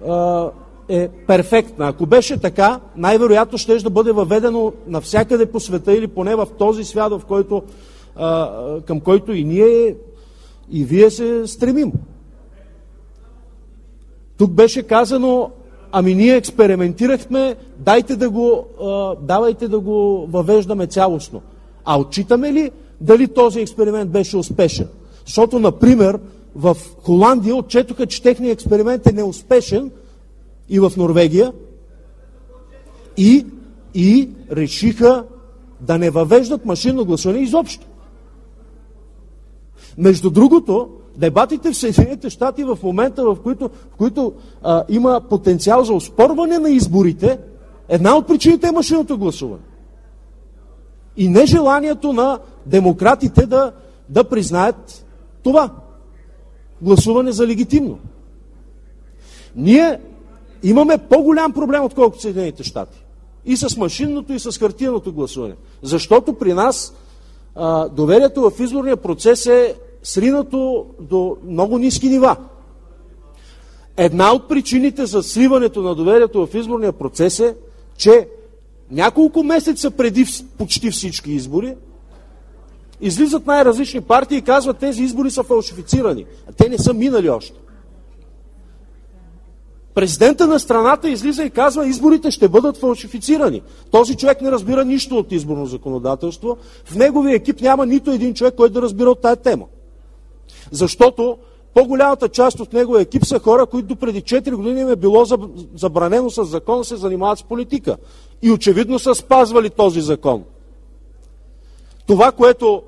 е перфектна. Ако беше така, най-вероятно ще да бъде въведено навсякъде по света или поне в този свят, в който, към който и ние, и вие се стремим. Тук беше казано, ами ние експериментирахме, давайте да го въвеждаме цялостно. А отчитаме ли дали този експеримент беше успешен? Защото, например, в Холандия отчетоха, че техният експеримент е неуспешен и в Норвегия и решиха да не въвеждат машинно гласуване изобщо. Между другото, дебатите в Съединените щати в момента, в които има потенциал за оспорване на изборите, една от причините е машинното гласуване. И нежеланието на демократите да признаят това гласуване за легитимно. Ние имаме по-голям проблем, отколкото Съединените щати. И с машинното, и с хартиеното гласуване. Защото при нас доверието в изборния процес е сринато до много ниски нива. Една от причините за сриването на доверието в изборния процес е, че няколко месеца преди почти всички избори излизат най-различни партии и казват, тези избори са фалшифицирани. А те не са минали още. Президента на страната излиза и казва, изборите ще бъдат фалшифицирани. Този човек не разбира нищо от изборно законодателство. В неговия екип няма нито един човек, който да разбира от тая тема. Защото по-голямата част от неговия екип са хора, които допреди 4 години им е било забранено с закон да се занимават с политика. И очевидно са спазвали този закон. Това, което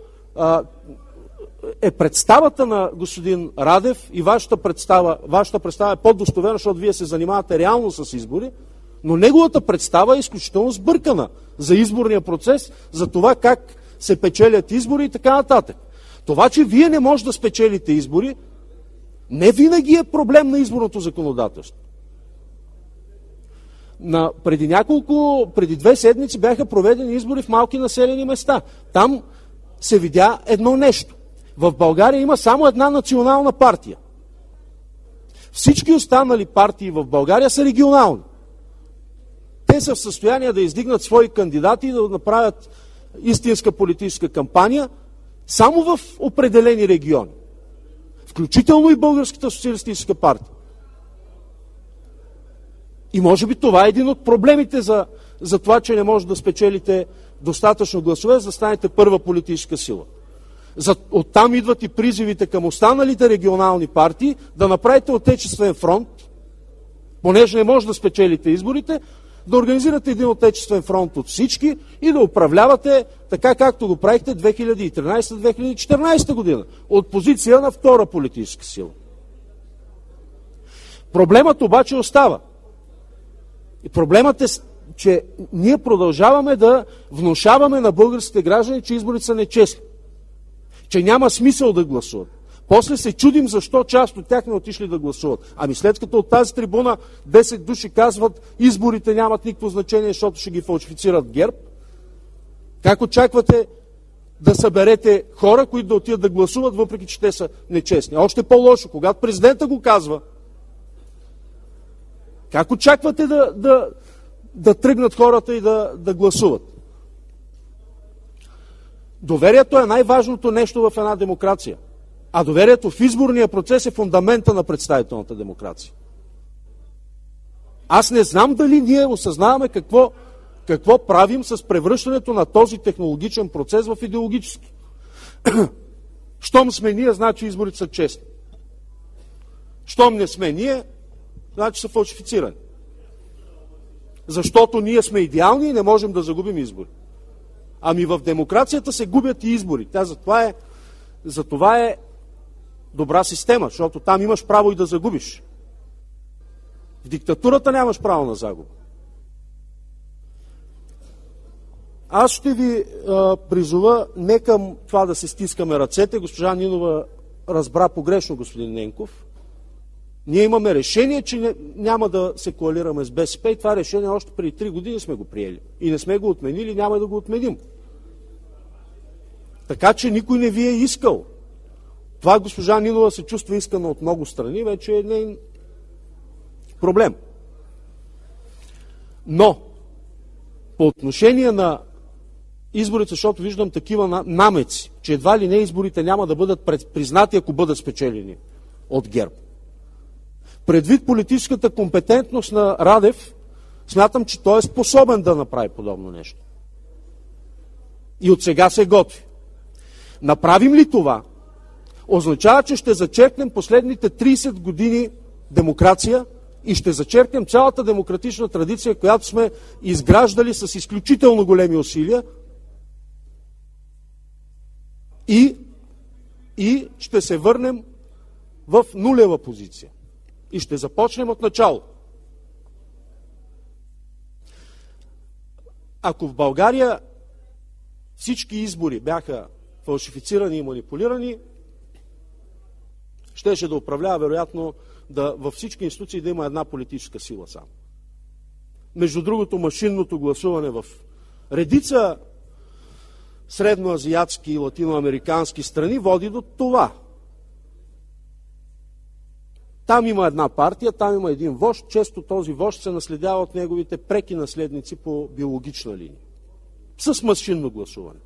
е представата на господин Радев и вашата представа е по-достоверна, защото вие се занимавате реално с избори, но неговата представа е изключително сбъркана за изборния процес, за това как се печелят избори и така нататък. Това, че вие не можете да спечелите избори, не винаги е проблем на изборното законодателство. Преди 2 седмици бяха проведени избори в малки населени места. Там се видя едно нещо. В България има само една национална партия. Всички останали партии в България са регионални. Те са в състояние да издигнат свои кандидати и да направят истинска политическа кампания само в определени региони. Включително и Българската социалистическа партия. И може би това е един от проблемите за това, че не може да спечелите достатъчно гласове, за да станете първа политическа сила. Оттам идват и призивите към останалите регионални партии да направите отечествен фронт, понеже не може да спечелите изборите, да организирате един отечествен фронт от всички и да управлявате така, както го правихте 2013-2014 година, от позиция на втора политическа сила. Проблемът обаче остава. И проблемът е, че ние продължаваме да внушаваме на българските граждани, че изборите са нечестни, че няма смисъл да гласуват. После се чудим защо част от тях не отишли да гласуват. Ами след като от тази трибуна 10 души казват, изборите нямат никакво значение, защото ще ги фалшифицират ГЕРБ, как очаквате да съберете хора, които да отидат да гласуват, въпреки че те са нечестни? Още по-лошо, когато президента го казва, как очаквате да тръгнат хората и да гласуват? Доверието е най-важното нещо в една демокрация. А доверието в изборния процес е фундамента на представителната демокрация. Аз не знам дали ние осъзнаваме какво правим с превръщането на този технологичен процес в идеологически. Щом сме ние, значи изборите са честни. Щом не сме ние, значи са фалшифицирани. Защото ние сме идеални и не можем да загубим избори. Ами в демокрацията се губят и избори. Затова е добра система, защото там имаш право и да загубиш. В диктатурата нямаш право на загуба. Аз ще ви призова не към това да се стискаме ръцете. Госпожа Нинова разбра погрешно господин Ненков. Ние имаме решение, че няма да се коалираме с БСП и това решение още преди 3 години сме го приели. И не сме го отменили, няма да го отменим. Така че никой не ви е искал. Това госпожа Нинова се чувства искана от много страни, вече е нейн проблем. Но по отношение на изборите, защото виждам такива намеци, че едва ли не изборите няма да бъдат признати, ако бъдат спечелени от ГЕРБ. Предвид политическата компетентност на Радев, смятам, че той е способен да направи подобно нещо. И от сега се готви. Направим ли това, означава, че ще зачеркнем последните 30 години демокрация и ще зачеркнем цялата демократична традиция, която сме изграждали с изключително големи усилия и ще се върнем в нулева позиция. И ще започнем от начало. Ако в България всички избори бяха фалшифицирани и манипулирани, щеше да управлява, вероятно, във всички институции да има една политическа сила само. Между другото, машинното гласуване в редица средноазиатски и латиноамерикански страни води до това. Там има една партия, там има един вожд, често този вожд се наследява от неговите преки наследници по биологична линия. С машинно гласуване.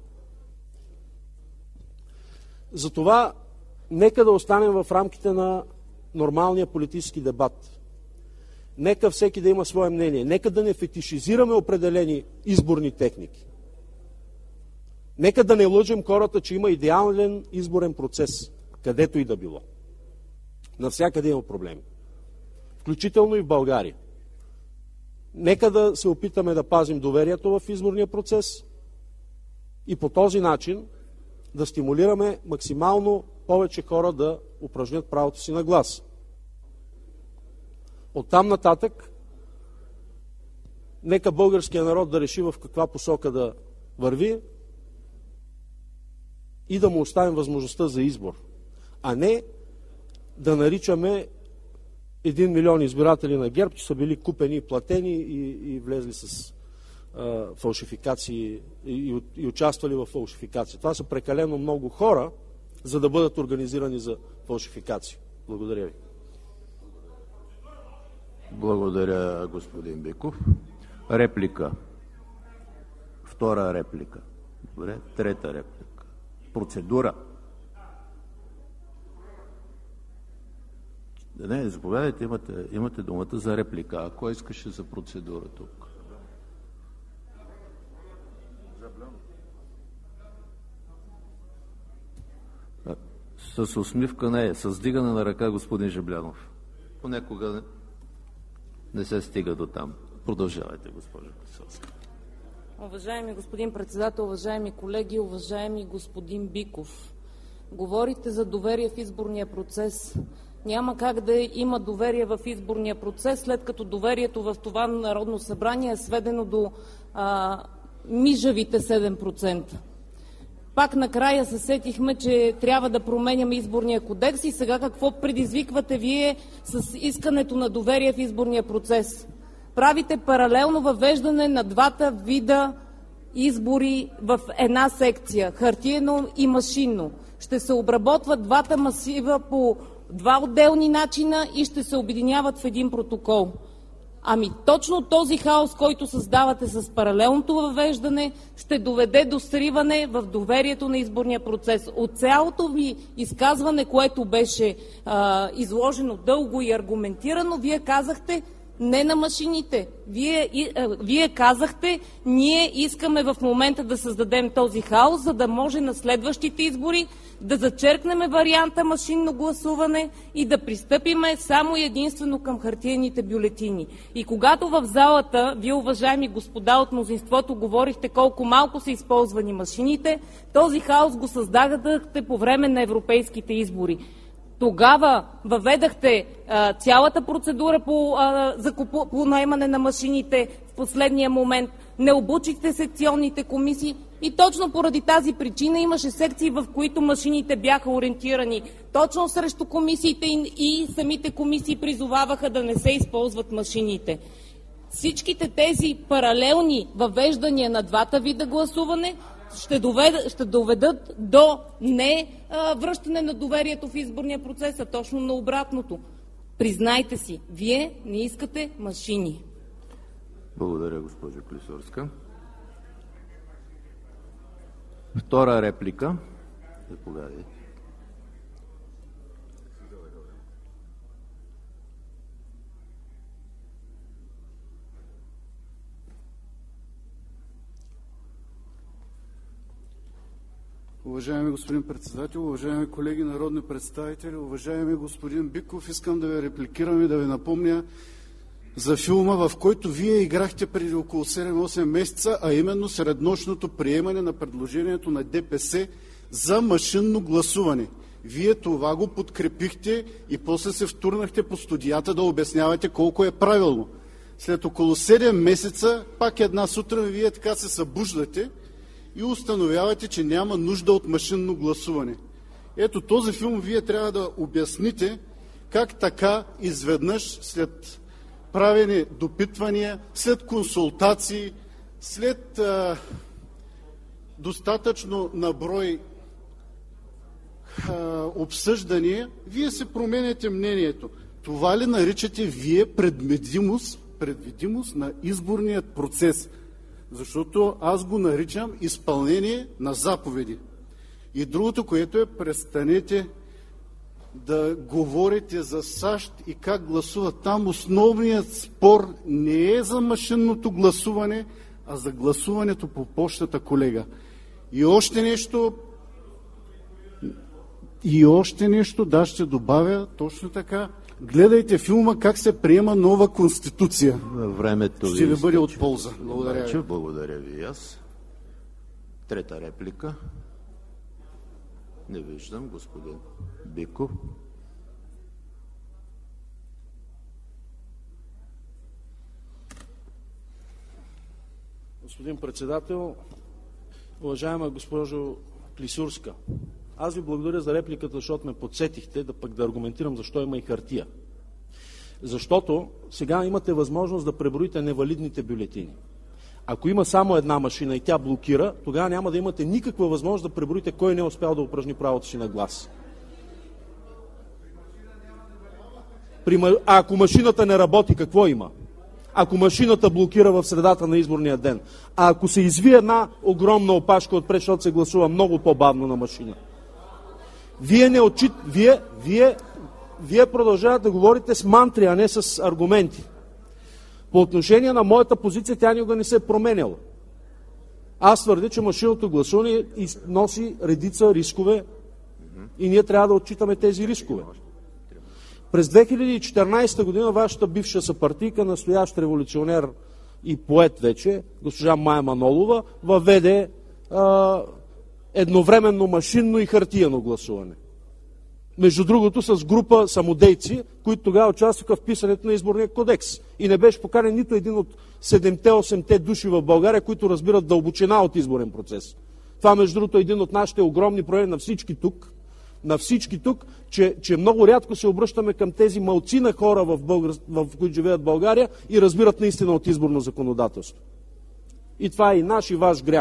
Затова нека да останем в рамките на нормалния политически дебат. Нека всеки да има свое мнение. Нека да не фетишизираме определени изборни техники. Нека да не лъжем хората, че има идеален изборен процес, където и да било. Навсякъде има проблеми. Включително и в България. Нека да се опитаме да пазим доверието в изборния процес и по този начин да стимулираме максимално повече хора да упражнят правото си на глас. Оттам нататък, нека българския народ да реши в каква посока да върви и да му оставим възможността за избор, а не да наричаме 1 милион избиратели на ГЕРБ, че са били купени и платени и влезли с фалшификации и участвали в фалшификации. Това са прекалено много хора, за да бъдат организирани за фалшификации. Благодаря ви. Благодаря, господин Биков. Реплика. Втора реплика. Добре. Трета реплика. Процедура. Не, заповядайте, имате думата за реплика. А кой искаше за процедура тук? С усмивка не е. С дигане на ръка, господин Жаблянов. Понякога не се стига до там. Продължавайте, госпожо Клисурска. Уважаеми господин председател, уважаеми колеги, уважаеми господин Биков, говорите за доверие в изборния процес. Няма как да има доверие в изборния процес, след като доверието в това Народно събрание е сведено до мижавите 7%. Пак накрая се сетихме, че трябва да променяме изборния кодекс и сега какво предизвиквате вие с искането на доверие в изборния процес? Правите паралелно въвеждане на двата вида избори в една секция – хартиено и машинно. Ще се обработват двата масива по два отделни начина и ще се обединяват в един протокол. Ами точно този хаос, който създавате с паралелното въвеждане, ще доведе до сриване в доверието на изборния процес. От цялото ви изказване, което беше изложено дълго и аргументирано, вие казахте не на машините. Вие казахте, ние искаме в момента да създадем този хаос, за да може на следващите избори да зачеркнем варианта машинно гласуване и да пристъпиме само и единствено към хартиените бюлетини. И когато в залата, вие, уважаеми господа от мнозинството, говорихте колко малко са използвани машините, този хаос го създадахте по време на европейските избори. Тогава въведахте цялата процедура по наемане на машините в последния момент, не обучихте секционните комисии и точно поради тази причина имаше секции, в които машините бяха ориентирани точно срещу комисиите и самите комисии призоваваха да не се използват машините. Всичките тези паралелни въвеждания на двата вида гласуване ще доведат до не връщане на доверието в изборния процес, а точно на обратното. Признайте си, вие не искате машини. Благодаря, госпожо Клисурска. Втора реплика. Заповядайте. Уважаеми господин председател, уважаеми колеги народни представители, уважаеми господин Биков, искам да ви репликирам и да ви напомня за филма, в който вие играхте преди около 7-8 месеца, а именно среднощното приемане на предложението на ДПС за машинно гласуване. Вие това го подкрепихте и после се втурнахте по студията да обяснявате колко е правилно. След около 7 месеца, пак една сутрин, вие така се събуждате и установявате, че няма нужда от машинно гласуване. Ето този филм вие трябва да обясните как така изведнъж след правени допитвания, след консултации, след достатъчно наброй обсъждания, вие се променяте мнението. Това ли наричате вие предвидимост на изборният процес? Защото аз го наричам изпълнение на заповеди. И другото, което е, престанете да говорите за САЩ и как гласуват там. Основният спор не е за машинното гласуване, а за гласуването по пощата, колега. И още нещо, да, ще добавя точно така. Гледайте филма как се приема нова конституция. Времето ще ви бъде от полза. Благодаря ви. Благодаря ви и аз. Трета реплика. Не виждам. Господин Биков. Господин председател, уважаема госпожо Клисурска, аз ви благодаря за репликата, защото ме подсетихте да аргументирам защо има и хартия. Защото сега имате възможност да преброите невалидните бюлетини. Ако има само една машина и тя блокира, тогава няма да имате никаква възможност да преброите кой не е успял да упражни правото си на глас. А ако машината не работи, какво има? Ако машината блокира в средата на изборния ден, а ако се извие една огромна опашка отпред, защото се гласува много по-бавно на машина. Вие продължавате да говорите с мантри, а не с аргументи. По отношение на моята позиция, тя никога не се е променяла. Аз твърдя, че машинното гласуване носи редица рискове и ние трябва да отчитаме тези рискове. През 2014 година вашата бивша съпартийка, настоящ революционер и поет вече, госпожа Мая Манолова, въведе едновременно машинно и хартиено гласуване. Между другото с група самодейци, които тогава участваха в писането на изборния кодекс. И не беше поканен нито един от 7-8 души в България, които разбират дълбочина от изборен процес. Това, между другото, е един от нашите огромни проблеми на всички тук, че много рядко се обръщаме към тези малцина хора, в които живеят в България и разбират наистина от изборно законодателство. И това е и наш, и ваш грях.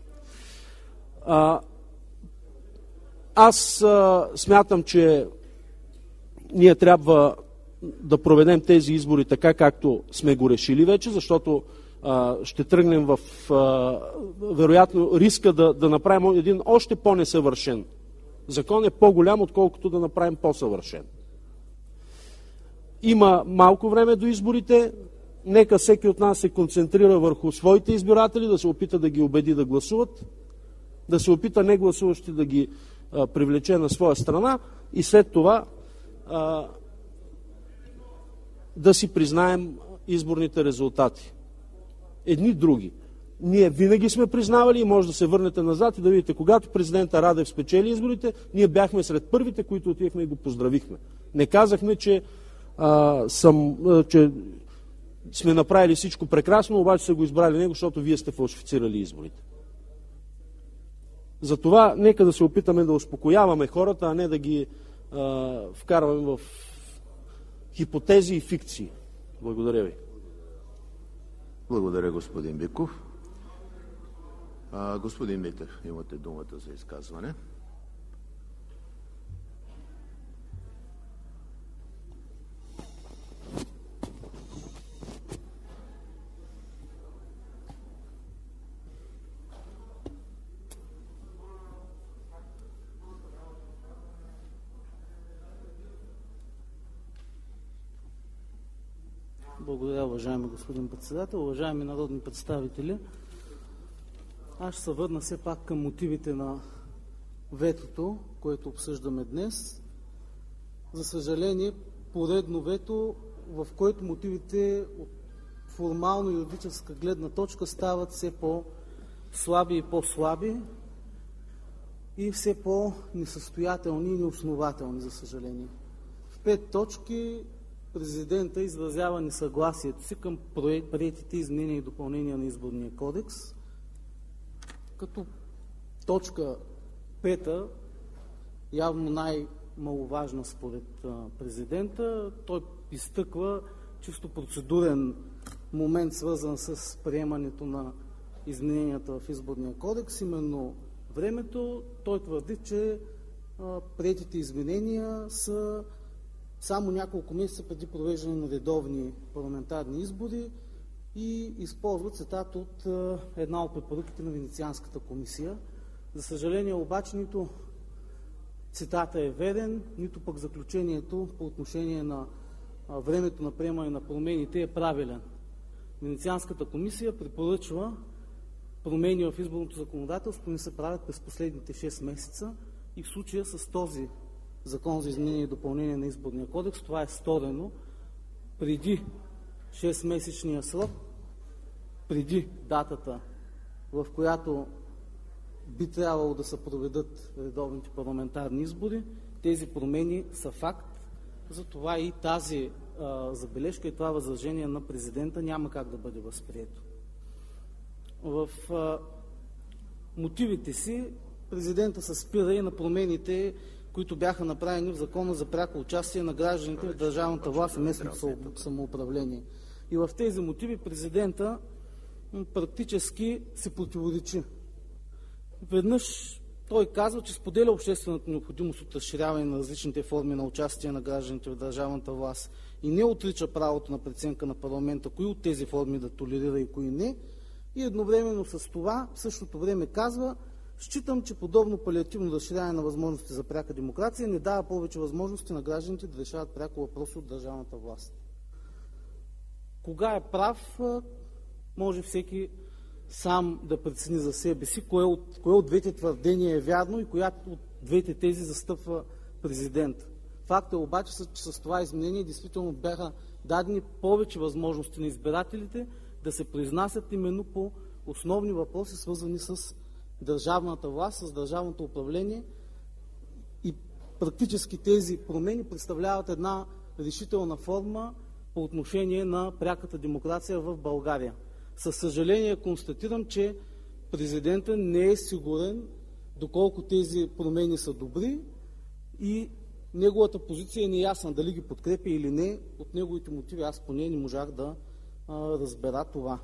Аз смятам, че ние трябва да проведем тези избори така, както сме го решили вече, защото ще тръгнем в вероятно риска да направим един още по-несъвършен закон е по-голям, отколкото да направим по-съвършен. Има малко време до изборите. Нека всеки от нас се концентрира върху своите избиратели, да се опита да ги убеди да гласуват, да се опита негласуващи да ги привлече на своя страна и след това да си признаем изборните резултати. Едни други. Ние винаги сме признавали и може да се върнете назад и да видите, когато президента Радев спечели изборите, ние бяхме сред първите, които отивахме и го поздравихме. Не казахме, че сме направили всичко прекрасно, обаче са го избрали него, защото вие сте фалшифицирали изборите. Затова нека да се опитаме да успокояваме хората, а не да ги вкарваме в хипотези и фикции. Благодаря ви. Благодаря, господин Биков. Господин Митев, имате думата за изказване. Благодаря, уважаеми господин председател. Уважаеми народни представители, аз ще се върна все пак към мотивите на ветото, което обсъждаме днес. За съжаление, поредно вето, в което мотивите от формално-юридическа гледна точка стават все по-слаби и по-слаби и все по-несъстоятелни и неоснователни, за съжаление. В 5 точки президента изразява несъгласието си към приетите изменения и допълнения на Изборния кодекс, като точка 5, явно най-маловажна според президента, той изтъква чисто процедурен момент, свързан с приемането на измененията в Изборния кодекс, именно времето. Той твърди, че приетите изменения са само няколко месеца преди провеждане на редовни парламентарни избори и използва цитат от една от препоръките на Венецианската комисия. За съжаление обаче нито цитата е верен, нито пък заключението по отношение на времето на приемане на промените е правилен. Венецианската комисия препоръчва промени в изборното законодателство не се правят през последните 6 месеца и в случая с този Закон за изменение и допълнение на Изборния кодекс това е сторено преди 6-месечния срок, преди датата, в която би трябвало да се проведат редовните парламентарни избори. Тези промени са факт, затова и тази забележка и това възражение на президента няма как да бъде възприето. В мотивите си президента се спира и на промените, които бяха направени в Закона за пряко участие на гражданите в държавната власт и местното самоуправление. И в тези мотиви президента практически се противоречи. Веднъж той казва, че споделя обществената необходимост от разширяване на различните форми на участие на гражданите в държавната власт и не отрича правото на преценка на парламента, кои от тези форми да толерира и кои не. И едновременно с това, в същото време казва: считам, че подобно палиативно разширяване на възможности за пряка демокрация не дава повече възможности на гражданите да решават пряко въпроси от държавната власт. Кога е прав, може всеки сам да прецени за себе си, кое от двете твърдения е вярно и коя от двете тези застъпва президент. Факт е обаче, че с това изменение действително бяха дадени повече възможности на избирателите да се произнасят именно по основни въпроси, свързани с държавната власт, с държавното управление, и практически тези промени представляват една решителна форма по отношение на пряката демокрация в България. Със съжаление констатирам, че президентът не е сигурен доколко тези промени са добри и неговата позиция е неясна дали ги подкрепя или не. От неговите мотиви аз поне не можах да разбера това.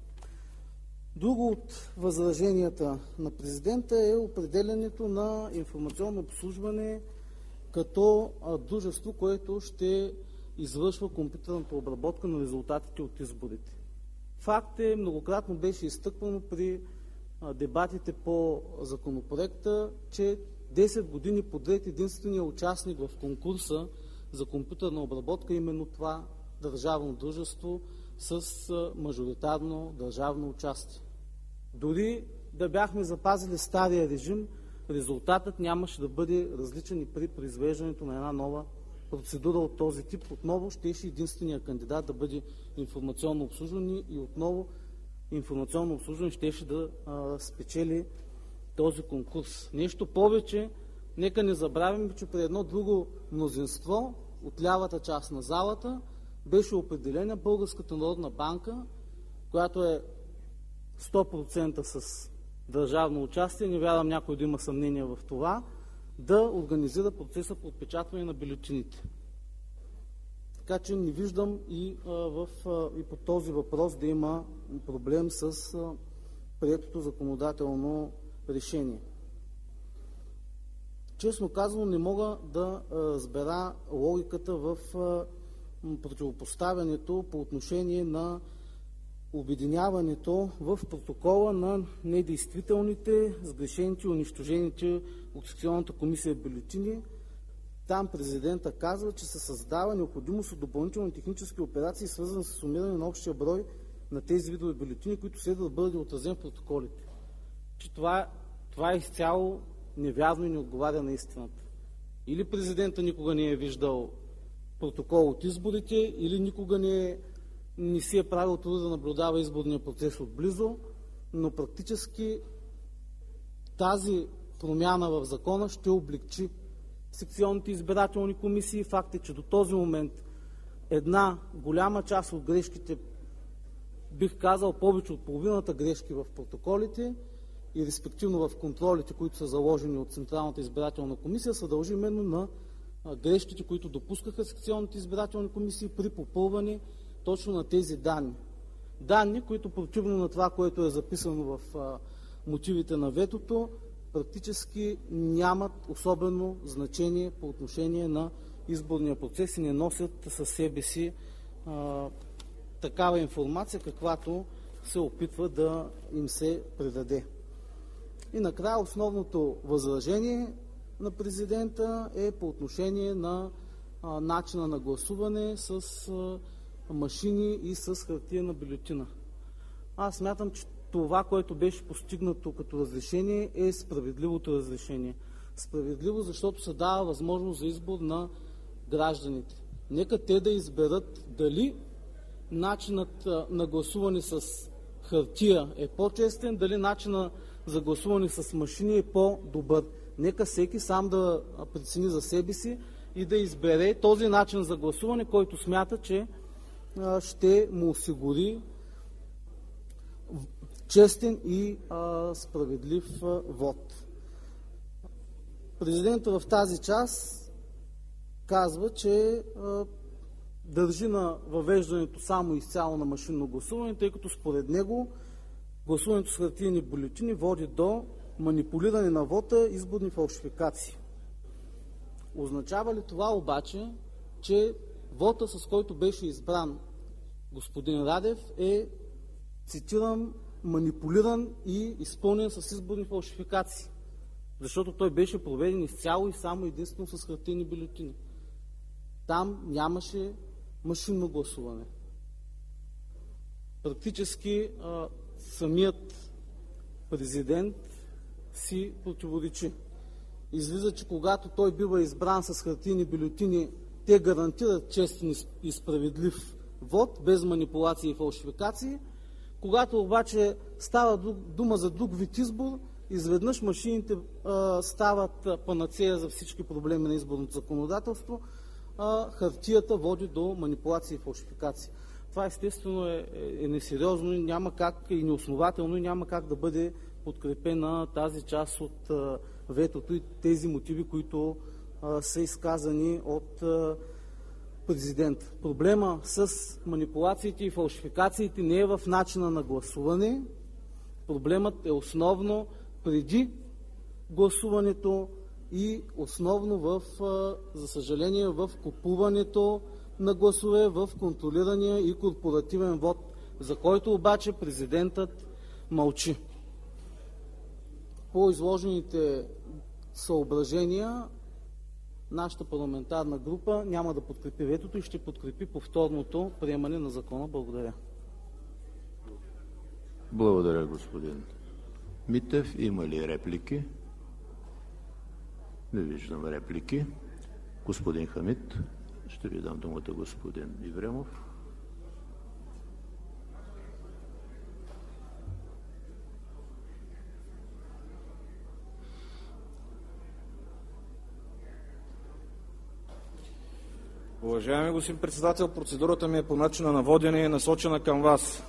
Друго от възраженията на президента е определянето на информационно обслужване като дружество, което ще извършва компютърната обработка на резултатите от изборите. Факт е, многократно беше изтъквано при дебатите по законопроекта, че 10 години подред единственият участник в конкурса за компютърна обработка е именно това държавно дружество с мажоритарно държавно участие. Дори да бяхме запазили стария режим, резултатът нямаше да бъде различен и при произвеждането на една нова процедура от този тип. Отново щеше единственият кандидат да бъде информационно обслужване и отново информационно обслужване щеше да спечели този конкурс. Нещо повече, нека не забравим, че при едно друго мнозинство от лявата част на залата беше определена Българската народна банка, която е 100% с държавно участие, не вярвам някой да има съмнение в това, да организира процеса по отпечатване на бюлетините. Така че не виждам и по този въпрос да има проблем с приетото законодателно решение. Честно казано, не мога да разбера логиката в противопоставянето по отношение на обединяването в протокола на недействителните, сгрешените и унищожените от секционната комисия бюлетини Там президента казва, че се създава необходимост от допълнителни технически операции, свързани с сумиране на общия брой на тези видове бюлетини, които следва да бъде отразен в протоколите. Че това е изцяло невярно и не отговаря на истината. Или президента никога не е виждал протокол от изборите, или никога не си е правил труда да наблюдава изборния процес отблизо, но практически тази промяна в закона ще облекчи секционните избирателни комисии. Факт е, че до този момент една голяма част от грешките, бих казал повече от половината грешки в протоколите и респективно в контролите, които са заложени от Централната избирателна комисия, се дължи именно на грешките, които допускаха секционните избирателни комисии при попълване точно на тези данни. Данни, които противно на това, което е записано в мотивите на ветото, практически нямат особено значение по отношение на изборния процес и не носят със себе си такава информация, каквато се опитва да им се предаде. И накрая основното възражение на президента е по отношение на начина на гласуване с машини и с хартиена бюлетина. Аз смятам, че това, което беше постигнато като разрешение, е справедливото разрешение. Справедливо, защото се дава възможност за избор на гражданите. Нека те да изберат дали начинът на гласуване с хартия е по-честен, дали начинът за гласуване с машини е по-добър. Нека всеки сам да прецени за себе си и да избере този начин за гласуване, който смята, че ще му осигури честен и справедлив вод. Президентът в тази част казва, че държи на въвеждането само изцяло на машинно гласуване, тъй като според него гласуването с хартиени бюлетини води до манипулиране на вота, изборни фалшификации. Означава ли това обаче, че вота, с който беше избран господин Радев, е, цитирам, манипулиран и изпълнен с изборни фалшификации? Защото той беше проведен изцяло и само единствено с хартиени бюлетини. Там нямаше машинно гласуване. Практически самият президент си противоречи. Излиза, че когато той бива избран с хартиени бюлетини, те гарантират честен и справедлив вод, без манипулации и фалшификации. Когато обаче става дума за друг вид избор, изведнъж машините стават панацея за всички проблеми на изборното законодателство, хартията води до манипулации и фалшификации. Това естествено е несериозно и няма как, и неоснователно, и няма как да бъде подкрепена тази част от ветото и тези мотиви, които са изказани от президента. Проблема с манипулациите и фалшификациите не е в начина на гласуване. Проблемът е основно преди гласуването и основно за съжаление, в купуването на гласове в контролирания и корпоративен вод, за който обаче президентът мълчи. По изложените съображения, нашата парламентарна група няма да подкрепи ветото и ще подкрепи повторното приемане на закона. Благодаря. Благодаря, господин Митев. Има ли реплики? Не виждам реплики. Господин Хамид, ще ви дам думата, господин Ибрямов. Уважаеми господин председател, процедурата ми е по начина на водене и е насочена към вас.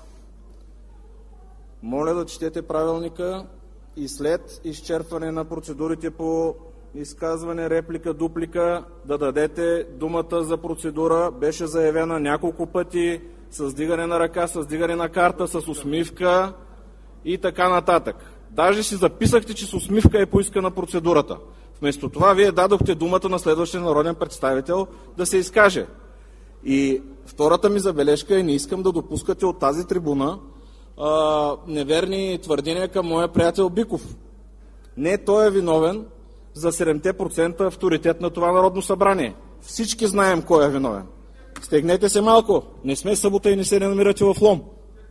Моля да четете правилника и след изчерпване на процедурите по изказване, реплика, дуплика, да дадете думата за процедура. Беше заявена няколко пъти с дигане на ръка, с дигане на карта, с усмивка и така нататък. Даже си записахте, че с усмивка е поискана процедурата. Вместо това вие дадохте думата на следващия народен представител да се изкаже. И втората ми забележка е: не искам да допускате от тази трибуна неверни твърдения към моя приятел Биков. Не той е виновен за 7% авторитет на това Народно събрание. Всички знаем кой е виновен. Стегнете се малко. Не сме събота и не се намирате в Лом.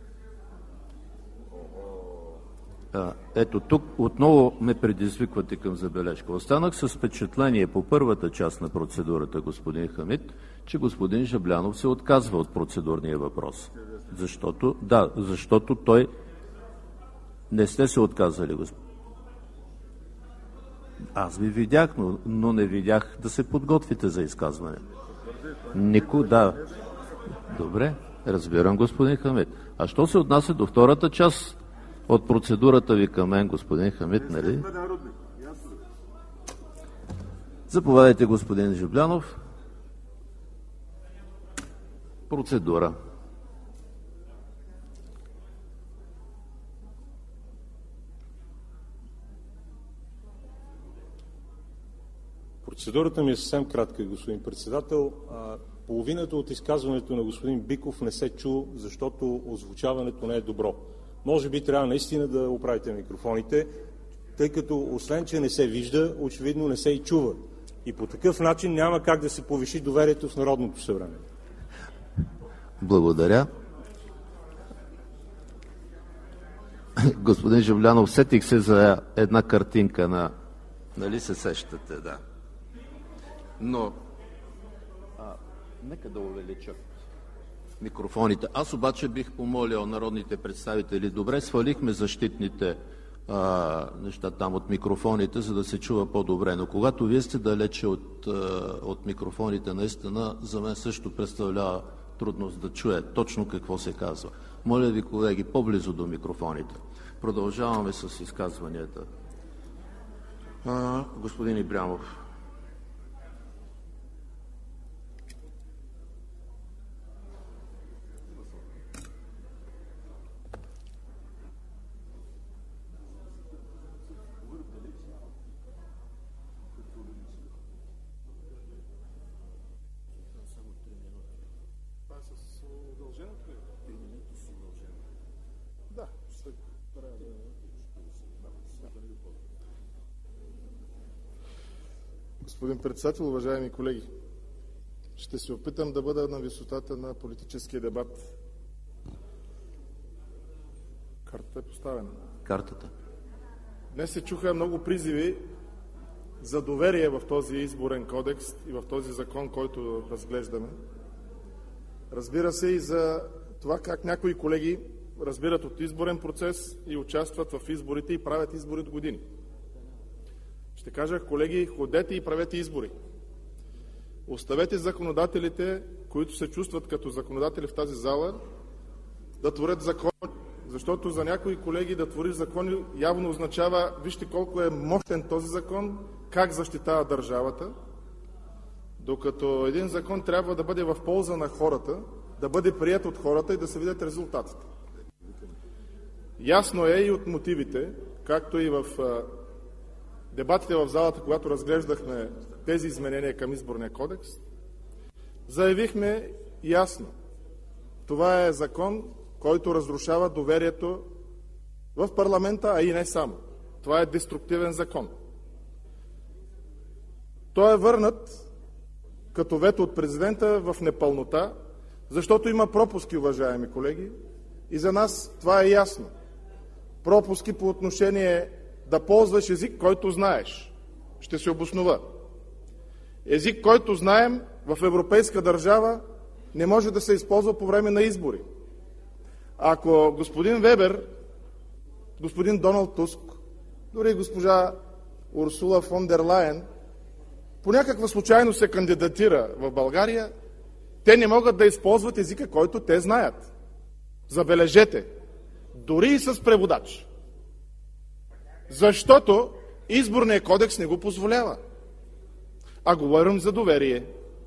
Ето тук отново ме предизвиквате към забележка. Останах с впечатление по първата част на процедурата, господин Хамид, че господин Жаблянов се отказва от процедурния въпрос. Защото той... Не сте се отказали, господин. Аз ви видях, но не видях да се подготвите за изказване. Да. Добре, разбирам, господин Хамид. А що се отнася до втората част от процедурата ви към мен, господин Хамид, нали? Заповядайте, господин Жаблянов. Процедура. Процедурата ми е съвсем кратка, господин председател. Половината от изказването на господин Биков не се чу, защото озвучаването не е добро. Може би трябва наистина да оправите микрофоните, тъй като освен, че не се вижда, очевидно не се и чува. И по такъв начин няма как да се повиши доверието в Народното събрание. Благодаря. Господин Жаблянов, сетих се за една картинка на... Нали се сещате, да. Но нека да увеличат микрофоните. Аз обаче бих помолил народните представители, добре, свалихме защитните неща там от микрофоните, за да се чува по-добре, но когато вие сте далече от микрофоните, наистина за мен също представлява трудност да чуя точно какво се казва. Моля ви, колеги, по-близо до микрофоните. Продължаваме с изказванията. Господин Ибрямов. Господин председател, уважаеми колеги, ще се опитам да бъда на висотата на политическия дебат. Картата е поставена. Картата. Днес се чуха много призиви за доверие в този изборен кодекс и в този закон, който разглеждаме. Разбира се и за това как някои колеги разбират от изборен процес и участват в изборите и правят избори от години. Ще кажа, колеги, ходете и правете избори. Оставете законодателите, които се чувстват като законодатели в тази зала, да творят закони, защото за някои колеги да твори закони явно означава, вижте колко е мощен този закон, как защитава държавата, докато един закон трябва да бъде в полза на хората, да бъде приет от хората и да се видят резултатите. Ясно е и от мотивите, както и в дебатите в залата, когато разглеждахме тези изменения към изборния кодекс, заявихме ясно. Това е закон, който разрушава доверието в парламента, а и не само. Това е деструктивен закон. Той е върнат като вето от президента в непълнота, защото има пропуски, уважаеми колеги, и за нас това е ясно. Пропуски по отношение да ползваш език, който знаеш. Ще се обоснова. Език, който знаем в европейска държава, не може да се използва по време на избори. Ако господин Вебер, господин Доналд Туск, дори госпожа Урсула фон дер Лайен, по някаква случайност се кандидатира в България, те не могат да използват езика, който те знаят. Забележете, дори и с преводач. Защото изборният кодекс не го позволява. А говорим за доверие.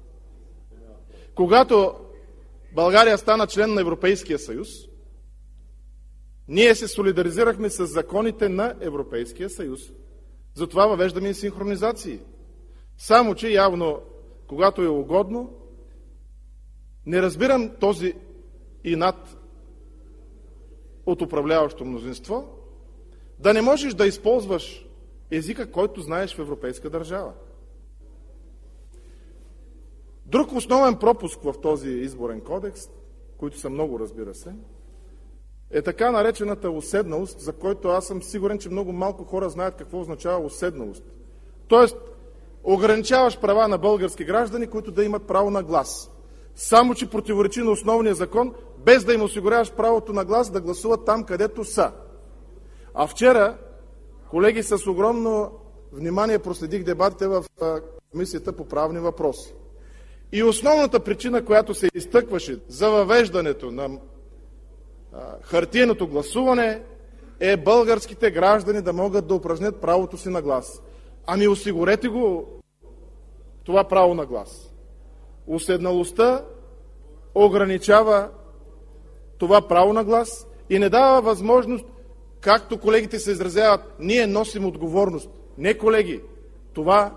Когато България стана член на Европейския съюз, ние се солидаризирахме с законите на Европейския съюз. Затова въвеждаме и синхронизации. Само че явно, когато е угодно, не разбирам този инат от управляващо мнозинство, да не можеш да използваш езика, който знаеш в европейска държава. Друг основен пропуск в този изборен кодекс, които са много, разбира се, е така наречената уседналост, за който аз съм сигурен, че много малко хора знаят какво означава уседналост. Тоест, ограничаваш права на български граждани, които да имат право на глас. Само че противоречи на основния закон, без да им осигуряваш правото на глас да гласуват там, където са. А вчера, колеги, с огромно внимание проследих дебатите в Комисията по правни въпроси. И основната причина, която се изтъкваше за въвеждането на хартиеното гласуване, е българските граждани да могат да упражнят правото си на глас. Ами осигурете го това право на глас. Уседналостта ограничава това право на глас и не дава възможност, както колегите се изразяват, ние носим отговорност. Не, колеги, това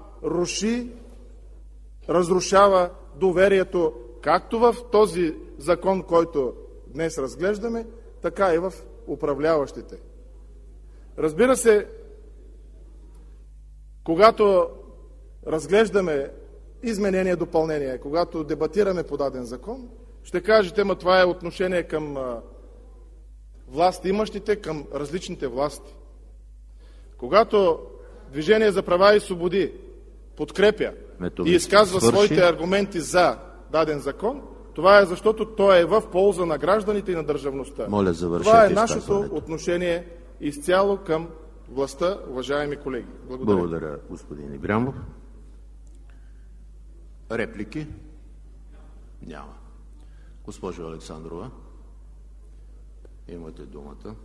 разрушава доверието както в този закон, който днес разглеждаме, така и в управляващите. Разбира се, когато разглеждаме изменение, допълнение, когато дебатираме по даден закон, ще кажете, ама това е отношение към власт имащите, към различните власти. Когато Движение за права и свободи подкрепя и изказва своите аргументи за даден закон, това е защото той е в полза на гражданите и на държавността. Моля, това е нашето отношение изцяло към властта, уважаеми колеги. Благодаря. Благодаря, господин Ибрямов. Реплики? Няма. Госпожо Александрова, имате думата.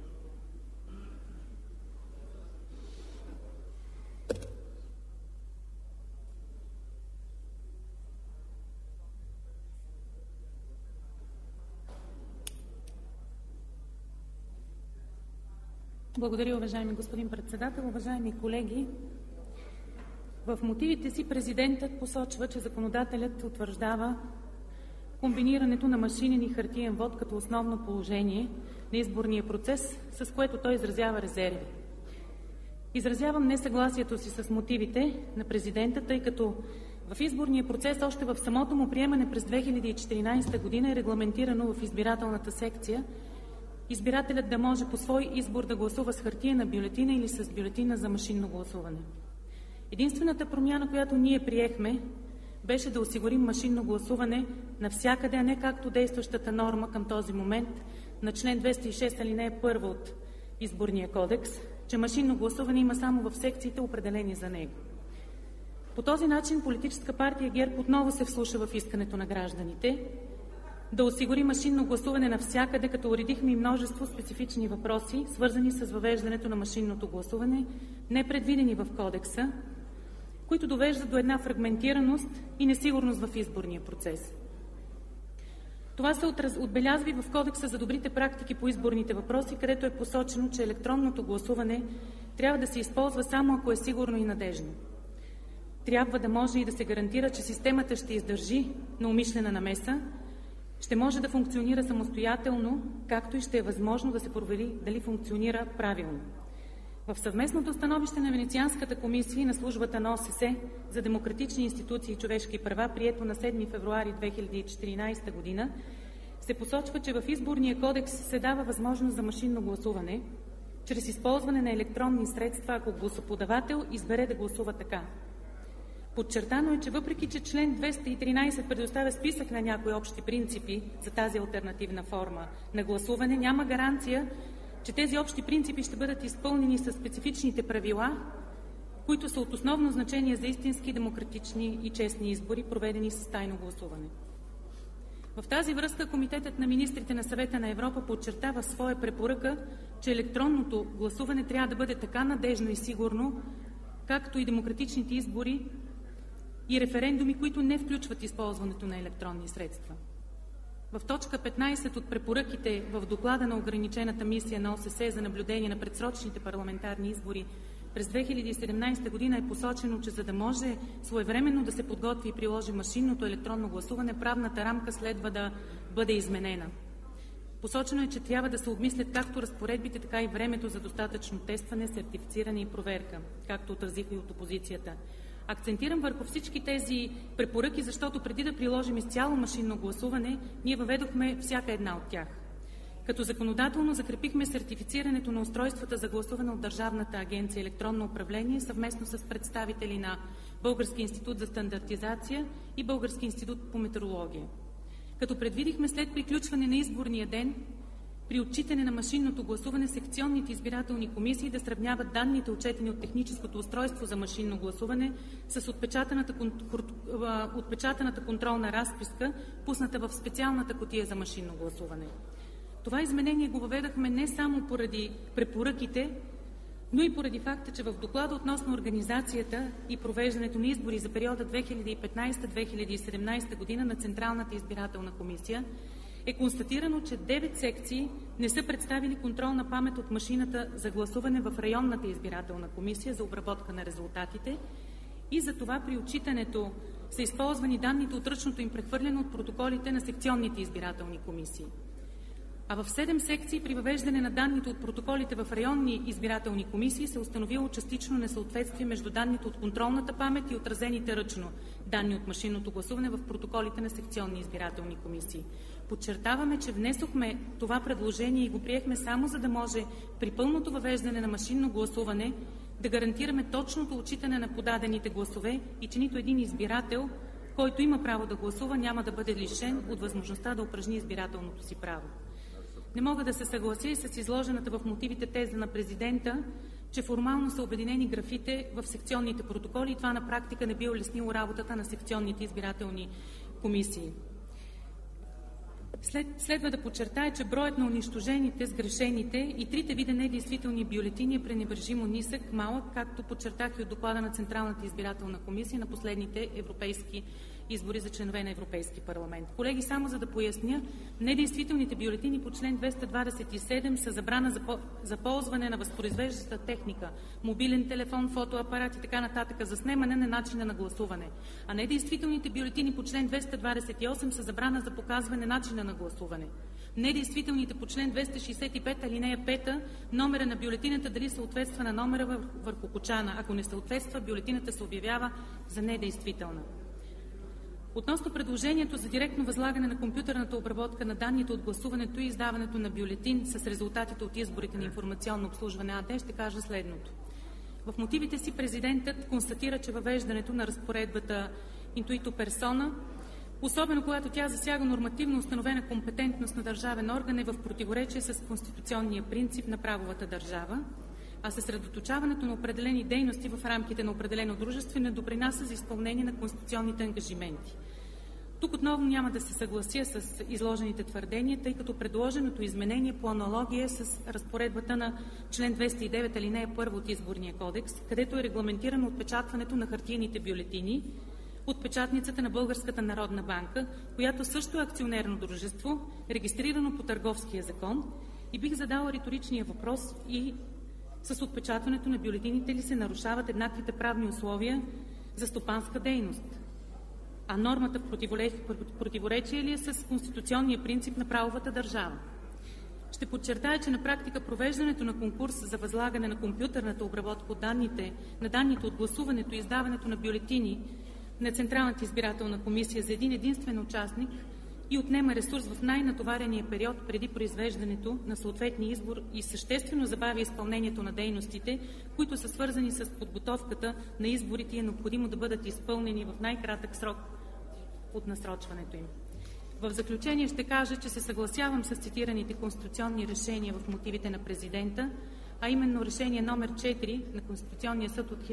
Благодаря, уважаеми господин председател. Уважаеми колеги, в мотивите си президентът посочва, че законодателят утвърждава комбинирането на машинен и хартиен вот като основно положение на изборния процес, с което той изразява резерви. Изразявам несъгласието си с мотивите на президента, тъй като в изборния процес още в самото му приемане през 2014 година е регламентирано в избирателната секция избирателят да може по свой избор да гласува с хартиена бюлетина или с бюлетина за машинно гласуване. Единствената промяна, която ние приехме, беше да осигурим машинно гласуване навсякъде, а не както действащата норма към този момент на член 206 алинея 1 от Изборния кодекс, че машинно гласуване има само в секциите, определени за него. По този начин Политическа партия ГЕРБ отново се вслуша в искането на гражданите да осигури машинно гласуване навсякъде, като уредихме и множество специфични въпроси, свързани с въвеждането на машинното гласуване, непредвидени в кодекса, които довеждат до една фрагментираност и несигурност в изборния процес. Това се отбелязва и в Кодекса за добрите практики по изборните въпроси, където е посочено, че електронното гласуване трябва да се използва само ако е сигурно и надежно. Трябва да може и да се гарантира, че системата ще издържи на умишлена намеса, ще може да функционира самостоятелно, както и ще е възможно да се провери дали функционира правилно. В съвместното становище на Венецианската комисия и на службата на ОССЕ за демократични институции и човешки права, прието на 7 февруари 2014 година, се посочва, че в Изборния кодекс се дава възможност за машинно гласуване чрез използване на електронни средства, ако гласоподавател избере да гласува така. Подчертано е, че въпреки че член 213 предоставя списък на някои общи принципи за тази алтернативна форма на гласуване, няма гаранция, че тези общи принципи ще бъдат изпълнени със специфичните правила, които са от основно значение за истински демократични и честни избори, проведени с тайно гласуване. В тази връзка Комитетът на министрите на Съвета на Европа подчертава в своя препоръка, че електронното гласуване трябва да бъде така надежно и сигурно, както и демократичните избори и референдуми, които не включват използването на електронни средства. В точка 15 от препоръките в доклада на ограничената мисия на ОССЕ за наблюдение на предсрочните парламентарни избори през 2017 година е посочено, че за да може своевременно да се подготви и приложи машинното електронно гласуване, правната рамка следва да бъде изменена. Посочено е, че трябва да се обмислят както разпоредбите, така и времето за достатъчно тестване, сертифициране и проверка, както отразиха и от опозицията. Акцентирам върху всички тези препоръки, защото преди да приложим изцяло машинно гласуване, ние въведохме всяка една от тях. Като законодателно закрепихме сертифицирането на устройствата за гласуване от Държавната агенция електронно управление съвместно с представители на Български институт за стандартизация и Български институт по метеорология. Като предвидихме след приключване на изборния ден, при отчитане на машинното гласуване, секционните избирателни комисии да сравняват данните, отчетени от техническото устройство за машинно гласуване, с отпечатаната контролна разписка, пусната в специалната кутия за машинно гласуване. Това изменение го въведахме не само поради препоръките, но и поради факта, че в доклада относно организацията и провеждането на избори за периода 2015-2017 година на Централната избирателна комисия е констатирано, че 9 секции не са представили контролна памет от машината за гласуване в районната избирателна комисия за обработка на резултатите и за това при отчитането са използвани данните от ръчното им прехвърляне от протоколите на секционните избирателни комисии. А в 7 секции при въвеждане на данните от протоколите в районни избирателни комисии се установило частично несъответствие между данните от контролната памет и отразените ръчно данни от машинното гласуване в протоколите на секционни избирателни комисии. Подчертаваме, че внесохме това предложение и го приехме само за да може при пълното въвеждане на машинно гласуване да гарантираме точното отчитане на подадените гласове и че нито един избирател, който има право да гласува, няма да бъде лишен от възможността да упражни избирателното си право. Не мога да се съглася и с изложената в мотивите теза на президента, че формално са обединени графите в секционните протоколи и това на практика не би улеснило работата на секционните избирателни комисии. Следва да подчертая, че броят на унищожените, сгрешените и трите вида недействителни бюлетини е пренебрежимо нисък, малък, както подчертах и от доклада на Централната избирателна комисия на последните европейски избори за членове на Европейски парламент. Колеги, само за да поясня, недействителните бюлетини по член 227 са забрана за ползване на възпроизвеждаща техника, мобилен телефон, фотоапарат и така нататък, за снемане на начина на гласуване. А недействителните бюлетини по член 228 са забрана за показване начина на гласуване. Недействителните по член 265, алинея 5, номера на бюлетината дали съответства на номера върху кочана. Ако не съответства, бюлетината се обявява за недействителна. Относно предложението за директно възлагане на компютърната обработка на данните от гласуването и издаването на бюлетин с резултатите от изборите на Информационно обслужване АД, ще кажа следното. В мотивите си президентът констатира, че въвеждането на разпоредбата Intuito Persona, особено когато тя засяга нормативно установена компетентност на държавен орган, е в противоречие с конституционния принцип на правовата държава, а съсредоточаването на определени дейности в рамките на определено дружество не допринася за изпълнение на конституционните ангажименти. Тук отново няма да се съглася с изложените твърдения, тъй като предложеното изменение по аналогия с разпоредбата на член 209 алинея 1 от Изборния кодекс, където е регламентирано отпечатването на хартиените бюлетини от печатницата на Българската народна банка, която също е акционерно дружество, регистрирано по Търговския закон, и бих задала риторичния въпрос: и с отпечатването на бюлетините ли се нарушават еднаквите правни условия за стопанска дейност? А нормата в противоречие ли е с конституционния принцип на правовата държава? Ще подчертая, че на практика провеждането на конкурс за възлагане на компютърната обработка на данните от гласуването и издаването на бюлетини на Централната избирателна комисия за един единствен участник и отнема ресурс в най-натоварения период преди произвеждането на съответния избор и съществено забавя изпълнението на дейностите, които са свързани с подготовката на изборите, е необходимо да бъдат изпълнени в най-кратък срок от насрочването им. В заключение ще кажа, че се съгласявам с цитираните конституционни решения в мотивите на президента, а именно решение номер 4 на Конституционния съд от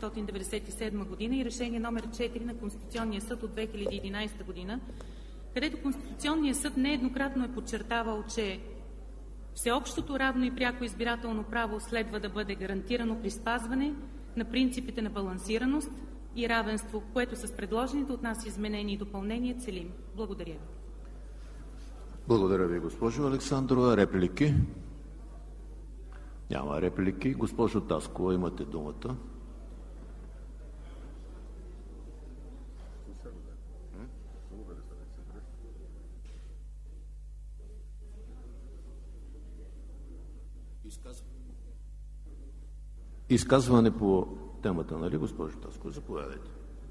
1997 година и решение номер 4 на Конституционния съд от 2011 година, където Конституционният съд нееднократно е подчертавал, че всеобщото равно и пряко избирателно право следва да бъде гарантирано при спазване на принципите на балансираност и равенство, което с предложените от нас изменения и допълнения целим. Благодаря ви. Благодаря ви, госпожо Александрова. Реплики? Няма реплики. Госпожо Таскова, имате думата. Изказване по темата, нали, госпожо Таскова? Заповядайте.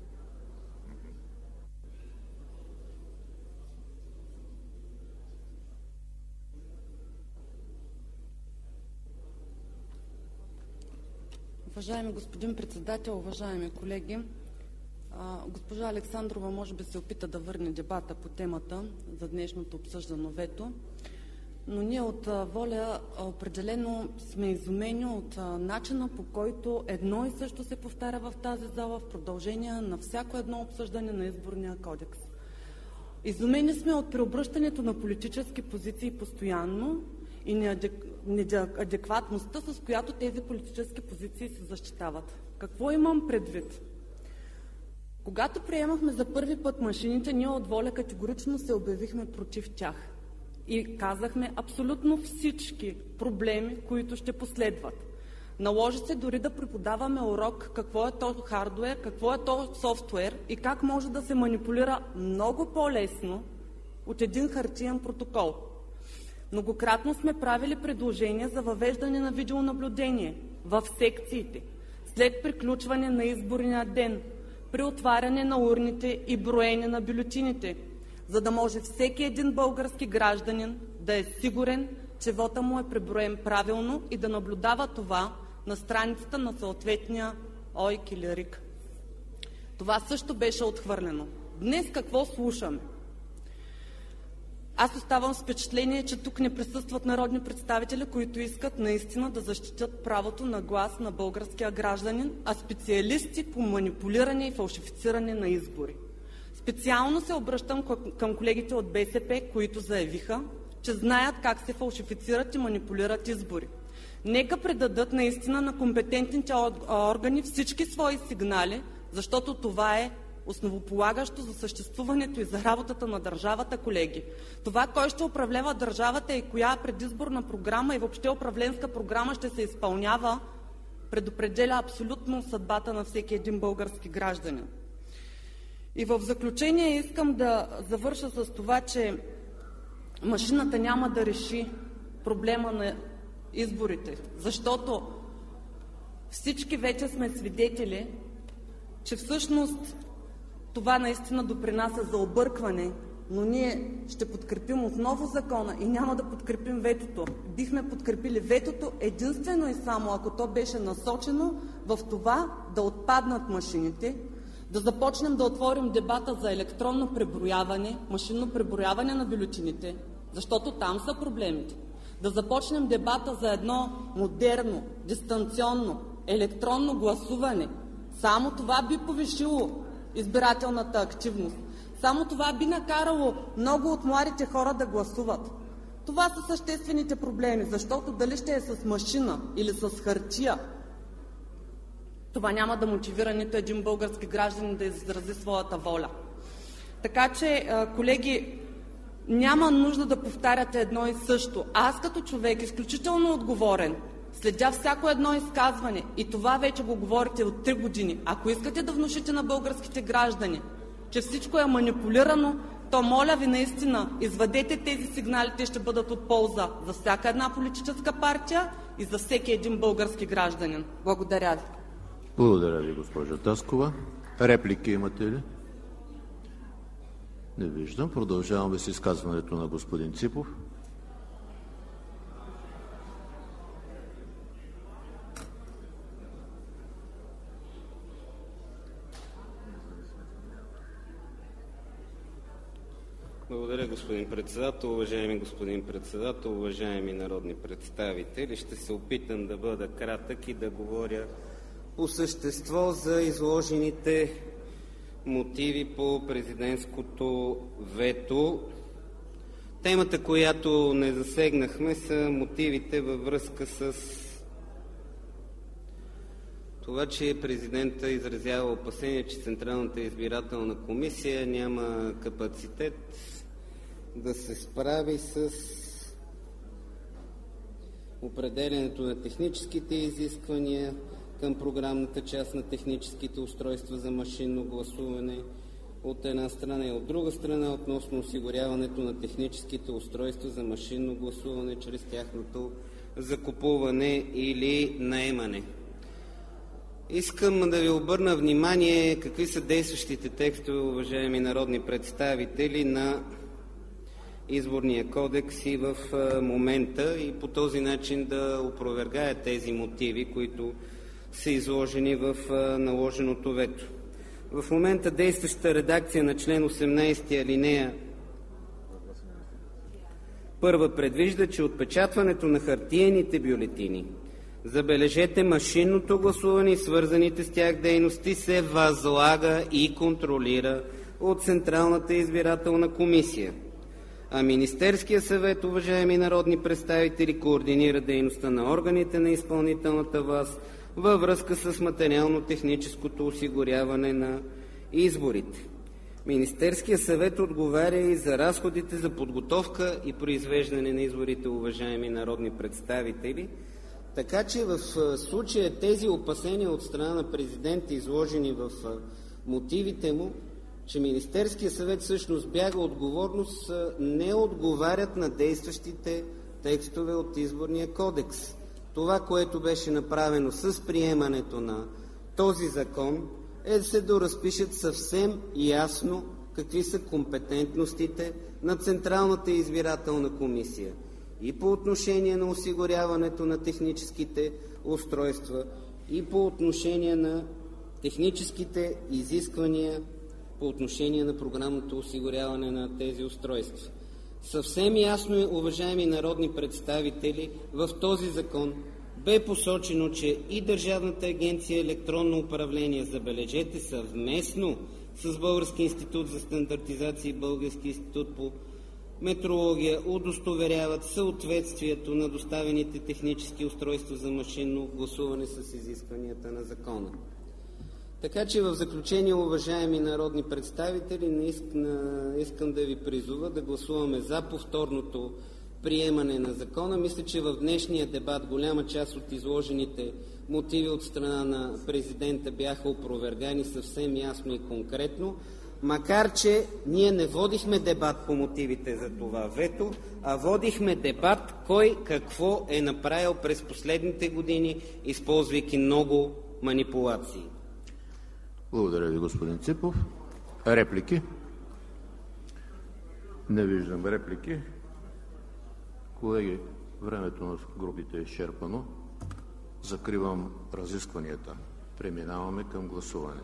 Уважаеми господин председател, уважаеми колеги! Госпожа Александрова може би се опита да върне дебата по темата за днешното обсъждано вето, но ние от ВОЛЯ определено сме изумени от начина, по който едно и също се повтаря в тази зала в продължение на всяко едно обсъждане на Изборния кодекс. Изумени сме от преобръщането на политически позиции постоянно и неадекватността, с която тези политически позиции се защитават. Какво имам предвид? Когато приемахме за първи път машините, ние от ВОЛЯ категорично се обявихме против тях и казахме абсолютно всички проблеми, които ще последват. Наложи се дори да преподаваме урок какво е то хардуер, какво е то софтуер и как може да се манипулира много по-лесно от един хартиен протокол. Многократно сме правили предложения за въвеждане на видеонаблюдение в секциите, след приключване на изборния ден, при отваряне на урните и броене на бюлетините, за да може всеки един български гражданин да е сигурен, че вота му е преброен правилно и да наблюдава това на страницата на съответния ОИК или РИК. Това също беше отхвърлено. Днес какво слушаме? Аз оставам с впечатление, че тук не присъстват народни представители, които искат наистина да защитят правото на глас на българския гражданин, а специалисти по манипулиране и фалшифициране на избори. Специално се обръщам към колегите от БСП, които заявиха, че знаят как се фалшифицират и манипулират избори. Нека предадат наистина на компетентните органи всички свои сигнали, защото това е основополагащо за съществуването и за работата на държавата, колеги. Това, кой ще управлява държавата и коя предизборна програма и въобще управленска програма ще се изпълнява, предопределя абсолютно съдбата на всеки един български гражданин. И в заключение искам да завърша с това, че машината няма да реши проблема на изборите, защото всички вече сме свидетели, че всъщност това наистина допринася за объркване, но ние ще подкрепим отново закона и няма да подкрепим ветото. Бихме подкрепили ветото единствено и само ако то беше насочено в това да отпаднат машините, да започнем да отворим дебата за електронно преброяване, машинно преброяване на бюлетините, защото там са проблемите. Да започнем дебата за едно модерно, дистанционно, електронно гласуване. Само това би повишило избирателната активност. Само това би накарало много от младите хора да гласуват. Това са съществените проблеми, защото дали ще е с машина или с хартия, това няма да мотивира нито един български гражданин да изрази своята воля. Така че, колеги, няма нужда да повтаряте едно и също. Аз като човек, изключително отговорен, следя всяко едно изказване и това вече го говорите от 3 години. Ако искате да внушите на българските граждани, че всичко е манипулирано, то моля ви наистина, извадете тези сигнали, те ще бъдат от полза за всяка една политическа партия и за всеки един български гражданин. Благодаря ви. Благодаря ви, госпожо Таскова. Реплики имате ли? Не виждам. Продължаваме с изказването на господин Ципов. Благодаря, господин председател. Уважаеми господин председател, уважаеми народни представители, ще се опитам да бъда кратък и да говоря по същество за изложените мотиви по президентското вето. Темата, която не засегнахме, са мотивите във връзка с това, че президентът изразява опасение, че Централната избирателна комисия няма капацитет да се справи с определянето на техническите изисквания към програмната част на техническите устройства за машинно гласуване от една страна и от друга страна относно осигуряването на техническите устройства за машинно гласуване чрез тяхното закупуване или наемане. Искам да ви обърна внимание какви са действащите текстове, уважаеми народни представители, на Изборния кодекс и в момента, и по този начин да опровергая тези мотиви, които са изложени в наложеното вето. В момента действащата редакция на член 18, алинея 1 предвижда, че отпечатването на хартиените бюлетини, забележете, машинното гласуване и свързаните с тях дейности се възлага и контролира от Централната избирателна комисия, а Министерският съвет, уважаеми народни представители, координира дейността на органите на изпълнителната власт във връзка с материално-техническото осигуряване на изборите. Министерският съвет отговаря и за разходите за подготовка и произвеждане на изборите, уважаеми народни представители. Така че в случая тези опасения от страна на президента, изложени в мотивите му, че Министерският съвет всъщност бяга отговорност, не отговарят на действащите текстове от Изборния кодекс. Това, което беше направено с приемането на този закон, е да се доразпишат съвсем ясно какви са компетентностите на Централната избирателна комисия и по отношение на осигуряването на техническите устройства, и по отношение на техническите изисквания, по отношение на програмното осигуряване на тези устройства. Съвсем ясно е, уважаеми народни представители, в този закон бе посочено, че и Държавната агенция електронно управление, забележете, съвместно с Българския институт за стандартизация и Българския институт по метрология удостоверяват съответствието на доставените технически устройства за машинно гласуване с изискванията на закона. Така че в заключение, уважаеми народни представители, искам да ви призова да гласуваме за повторното приемане на закона. Мисля, че в днешния дебат голяма част от изложените мотиви от страна на президента бяха опровергани съвсем ясно и конкретно, макар че ние не водихме дебат по мотивите за това вето, а водихме дебат кой какво е направил през последните години, използвайки много манипулации. Благодаря ви, господин Ципов. Реплики? Не виждам реплики. Колеги, времето на групите е изчерпано. Закривам разискванията. Преминаваме към гласуване.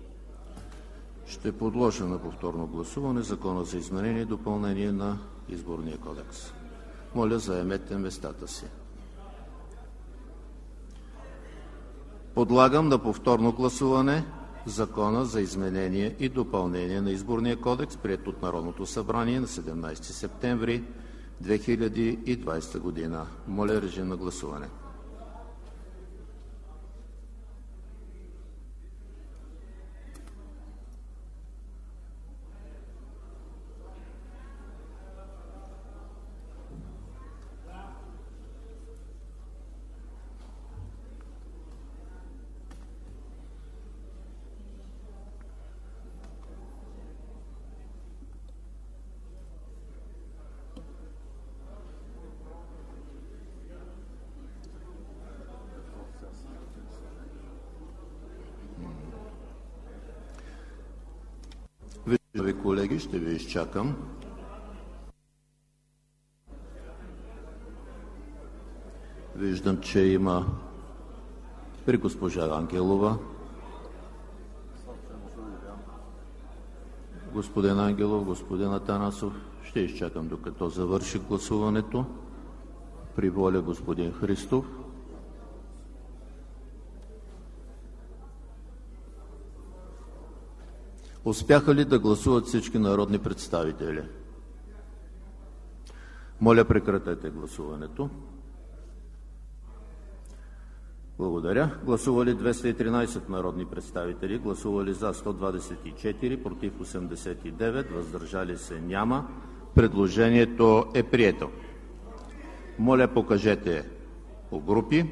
Ще подложа на повторно гласуване Закона за изменение и допълнение на Изборния кодекс. Моля, заемете местата си. Подлагам на повторно гласуване Закона за изменение и допълнение на Изборния кодекс, приет от Народното събрание на 17 септември 2020 година. Моля, режим на гласуване. Виждам ви, колеги, ще ви изчакам. Виждам, че има при госпожа Ангелова. Господин Ангелов, господин Атанасов, ще изчакам докато завърши гласуването. При воля господин Христов. Успяха ли да гласуват всички народни представители? Моля, прекратете гласуването. Благодаря. Гласували 213 народни представители, гласували за 124, против 89, въздържали се няма. Предложението е прието. Моля, покажете по групи.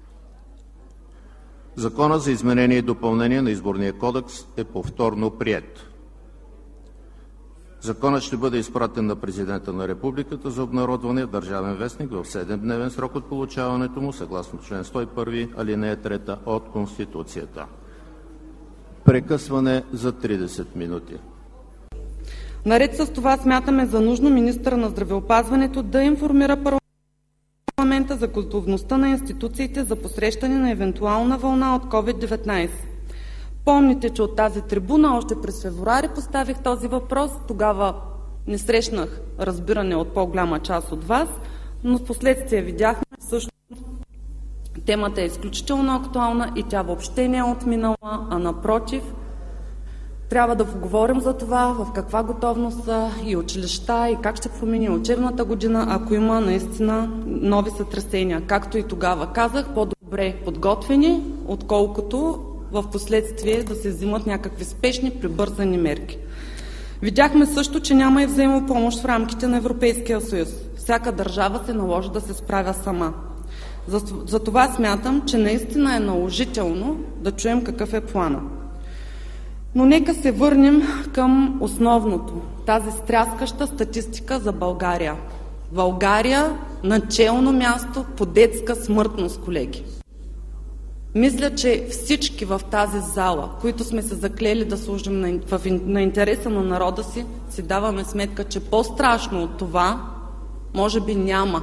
Законът за изменение и допълнение на Изборния кодекс е повторно приет. Законът ще бъде изпратен на Президента на Републиката за обнародване в Държавен вестник в 7-дневен срок от получаването му, съгласно чл. 101, алинея 3 от Конституцията. Прекъсване за 30 минути. Наред с това смятаме за нужно министъра на здравеопазването да информира парламента за готовността на институциите за посрещане на евентуална вълна от COVID-19. Помните, че от тази трибуна още през февруари поставих този въпрос. Тогава не срещнах разбиране от по-голяма част от вас, но в последствие видяхме също. Темата е изключително актуална и тя въобще не е отминала, а напротив, трябва да поговорим за това в каква готовност са и училища и как ще промени учебната година, ако има наистина нови сътресения. Както и тогава казах, по-добре подготвени, отколкото в последствие да се взимат някакви спешни, прибързани мерки. Видяхме също, че няма и взаимопомощ в рамките на Европейския съюз. Всяка държава се наложи да се справя сама. Затова смятам, че наистина е наложително да чуем какъв е плана. Но нека се върнем към основното. Тази стряскаща статистика за България. България начелно място по детска смъртност, колеги. Мисля, че всички в тази зала, които сме се заклели да служим на интереса на народа си, си даваме сметка, че по-страшно от това може би няма.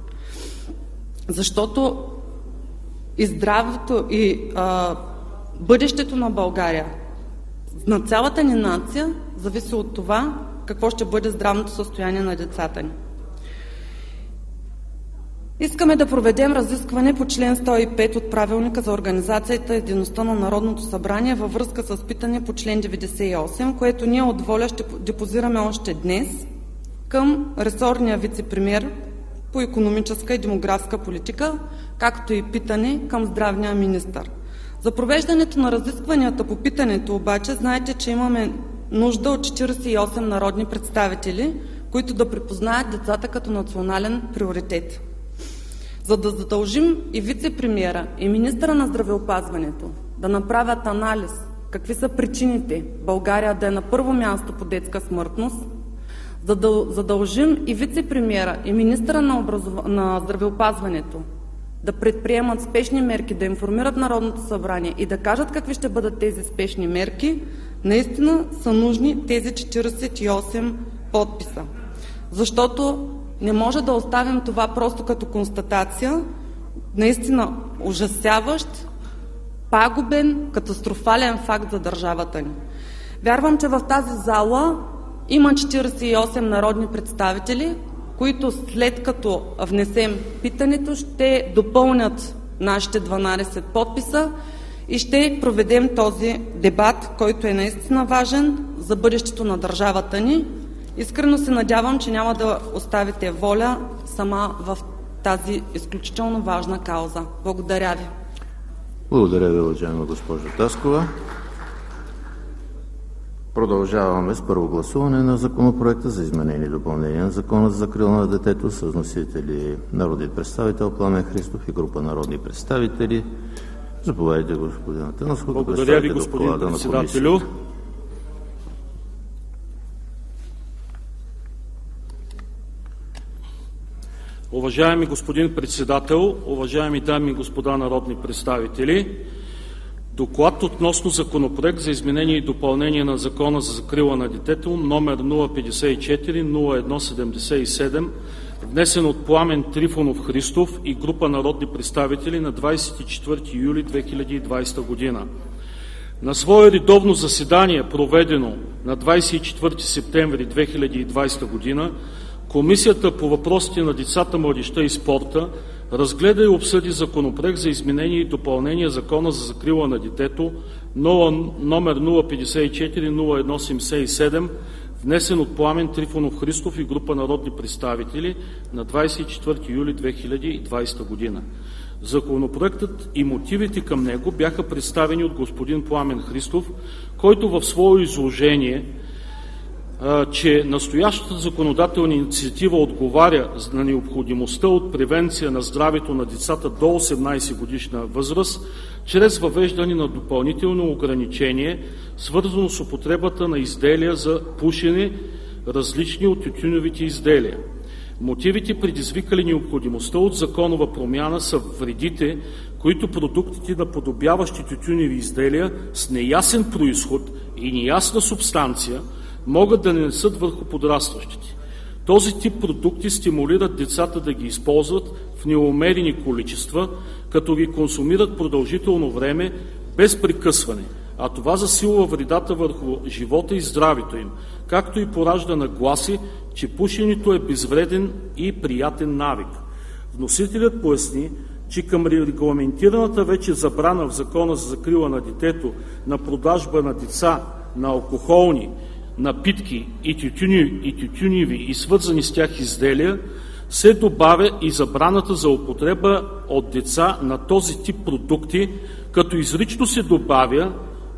Защото и здравето, и бъдещето на България, на цялата ни нация, зависи от това какво ще бъде здравното състояние на децата ни. Искаме да проведем разискване по член 105 от Правилника за организацията и дейността на Народното събрание във връзка с питане по член 98, което ние от ВОЛЯ ще депозираме още днес към ресорния вице-премиер по икономическа и демографска политика, както и питане към здравния министър. За провеждането на разискванията по питането обаче, знаете, че имаме нужда от 48 народни представители, които да припознаят децата като национален приоритет. За да задължим и вице-премиера, и министъра на здравеопазването да направят анализ какви са причините България да е на първо място по детска смъртност, за да задължим и вице-премиера, и министъра на здравеопазването да предприемат спешни мерки, да информират Народното събрание и да кажат какви ще бъдат тези спешни мерки, наистина са нужни тези 48 подписа. Защото не може да оставим това просто като констатация, наистина ужасяващ, пагубен, катастрофален факт за държавата ни. Вярвам, че в тази зала има 48 народни представители, които след като внесем питането, ще допълнят нашите 12 подписа и ще проведем този дебат, който е наистина важен за бъдещето на държавата ни. Искрено се надявам, че няма да оставите ВОЛЯ сама в тази изключително важна кауза. Благодаря ви. Благодаря ви, уважаема госпожо Таскова. Продължаваме с първо гласуване на Законопроекта за изменение и допълнение на Закона за закрила на детето с вносители народният представител Пламен Христов и група народни представители. Заповядайте, господин Атанасов. Благодаря ви, господин председателю. Уважаеми господин председател, уважаеми дами и господа народни представители! Доклад относно Законопроект за изменение и допълнение на Закона за закрила на детето, номер 054-01-77, внесен от Пламен Трифонов Христов и група народни представители на 24 юли 2020 година. На свое редовно заседание, проведено на 24 септември 2020 година, Комисията по въпросите на децата, младежта и спорта разгледа и обсъди Законопроект за изменение и допълнение Закона за закрила на детето, номер 054-01-77, внесен от Пламен Трифонов Христов и група народни представители на 24 юли 2020 година. Законопроектът и мотивите към него бяха представени от господин Пламен Христов, който в свое изложение че настоящата законодателна инициатива отговаря на необходимостта от превенция на здравето на децата до 18 годишна възраст, чрез въвеждане на допълнително ограничение, свързано с употребата на изделия за пушене, различни от тютюневите изделия. Мотивите, предизвикали необходимостта от законова промяна, са вредите, които продуктите, наподобяващи тютюневи изделия с неясен произход и неясна субстанция, могат да нанесат върху подрастващите. Този тип продукти стимулират децата да ги използват в неумерени количества, като ги консумират продължително време без прекъсване, а това засилва вредата върху живота и здравето им, както и поражда нагласи, че пушенето е безвреден и приятен навик. Вносителят поясни, че към регламентираната вече забрана в Закона за закрила на детето на продажба на деца на алкохолни напитки и тютюневи и свързани с тях изделия, се добавя и забраната за употреба от деца на този тип продукти, като изрично се добавя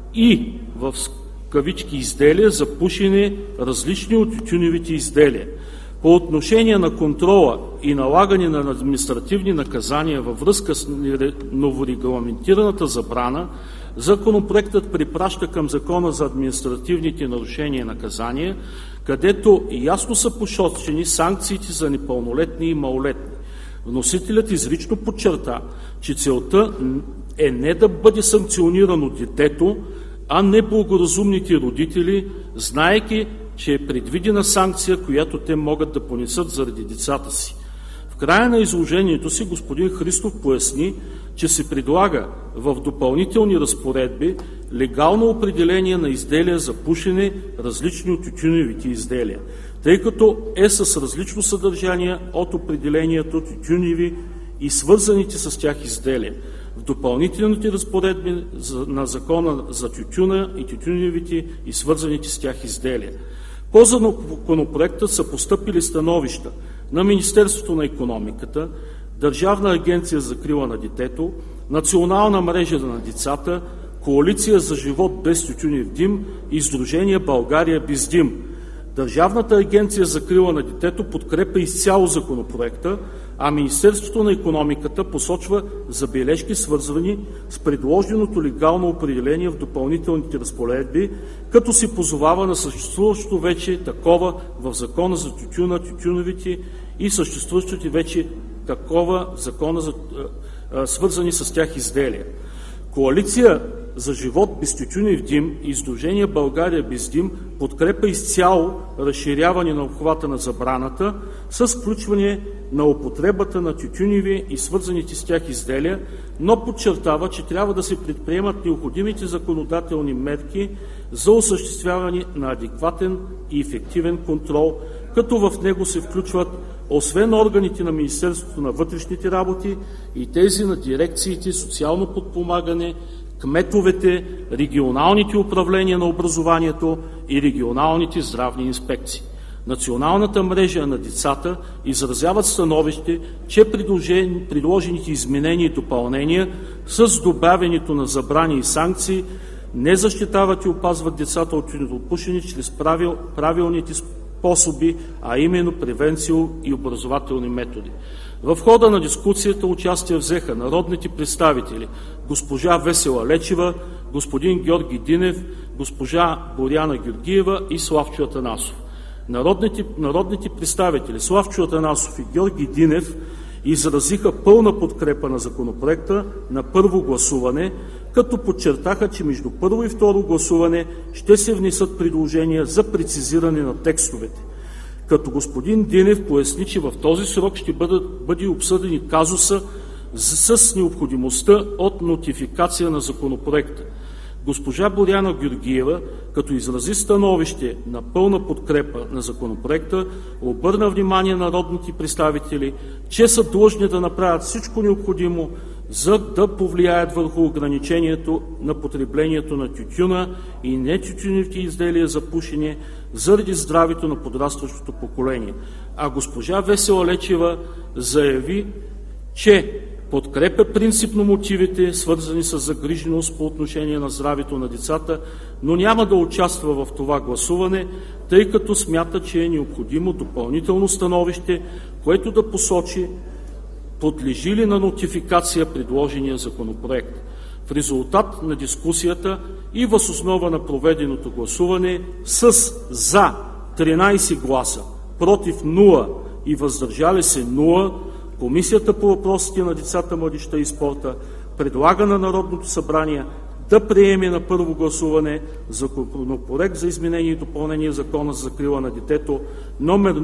и в кавички изделия за пушене, различни от тютюневите изделия. По отношение на контрола и налагане на административни наказания във връзка с новорегламентираната забрана, Законопроектът препраща към Закона за административните нарушения и наказания, където ясно са посочени санкциите за непълнолетни и малолетни. Вносителят изрично подчерта, че целта е не да бъде санкционирано детето, а неблагоразумните родители, знаейки, че е предвидена санкция, която те могат да понесат заради децата си. В края на изложението си господин Христов поясни, че се предлага в допълнителни разпоредби легално определение на изделия за пушене, различни от тютюневите изделия, тъй като е с различно съдържание от определението тютюневи и свързаните с тях изделия. В допълнителните разпоредби на Закона за тютюна и тютюневите и свързаните с тях изделия. По законопроекта са постъпили становища на Министерството на икономиката, Държавна агенция за закрила на детето, Национална мрежа на децата, Коалиция за живот без тютюнев дим и Сдружение България без дим. Държавната агенция за закрила на детето подкрепя изцяло законопроекта, а Министерството на икономиката посочва забележки, свързвани с предложеното легално определение в допълнителните разпоредби, като се позовава на съществуващото вече такова в Закона за тютюна, тютюневите и съществуващите вече такова в Закона за свързани с тях изделия. Коалиция за живот без тютюнев дим и Сдружение България без дим подкрепа изцяло разширяване на обхвата на забраната с включване на употребата на тютюневи и свързаните с тях изделия, но подчертава, че трябва да се предприемат необходимите законодателни мерки за осъществяване на адекватен и ефективен контрол, като в него се включват освен органите на Министерството на вътрешните работи и тези на дирекциите социално подпомагане, кметовете, регионалните управления на образованието и регионалните здравни инспекции. Националната мрежа на децата изразяват становище, че предложените изменения и допълнения с добавянето на забрани и санкции не защитават и опазват децата от тютюнопушене чрез правилните способи, а именно превенция и образователни методи. В хода на дискусията участие взеха народните представители госпожа Весела Лечева, господин Георги Динев, госпожа Боряна Георгиева и Славчо Атанасов. Народните представители Славчо Атанасов и Георги Динев изразиха пълна подкрепа на законопроекта на първо гласуване, като подчертаха, че между първо и второ гласуване ще се внесат предложения за прецизиране на текстовете. Като господин Динев поясни, че в този срок ще бъде обсъден и казуса с необходимостта от нотификация на законопроекта. Госпожа Боряна Георгиева, като изрази становище на пълна подкрепа на законопроекта, обърна внимание на народните представители, че са длъжни да направят всичко необходимо, за да повлияят върху ограничението на потреблението на тютюна и нетютюневите изделия за пушене заради здравето на подрастващото поколение. А госпожа Весела Лечева заяви, че подкрепя принципно мотивите, свързани с загриженост по отношение на здравето на децата, но няма да участва в това гласуване, тъй като смята, че е необходимо допълнително становище, което да посочи подлежи ли на нотификация предложения законопроект. В резултат на дискусията и въз основа на проведеното гласуване с «за» 13 гласа, против 0 и въздържали се 0, Комисията по въпросите на децата, младежта и спорта предлага на Народното събрание да приеме на първо гласуване Законопроект за изменение и допълнение на Закона за закрила на детето, номер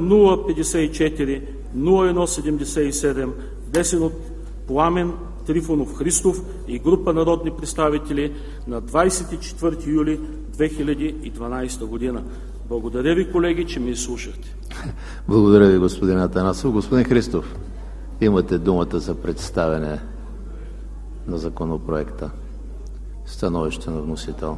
054-01-77, внесен от Пламен Трифонов Христов и група народни представители на 24 юли 2012 година. Благодаря ви, колеги, че ми слушахте. Благодаря ви, господин Атанасов. Господин Христов, имате думата за представяне на законопроекта. Становище на вносител.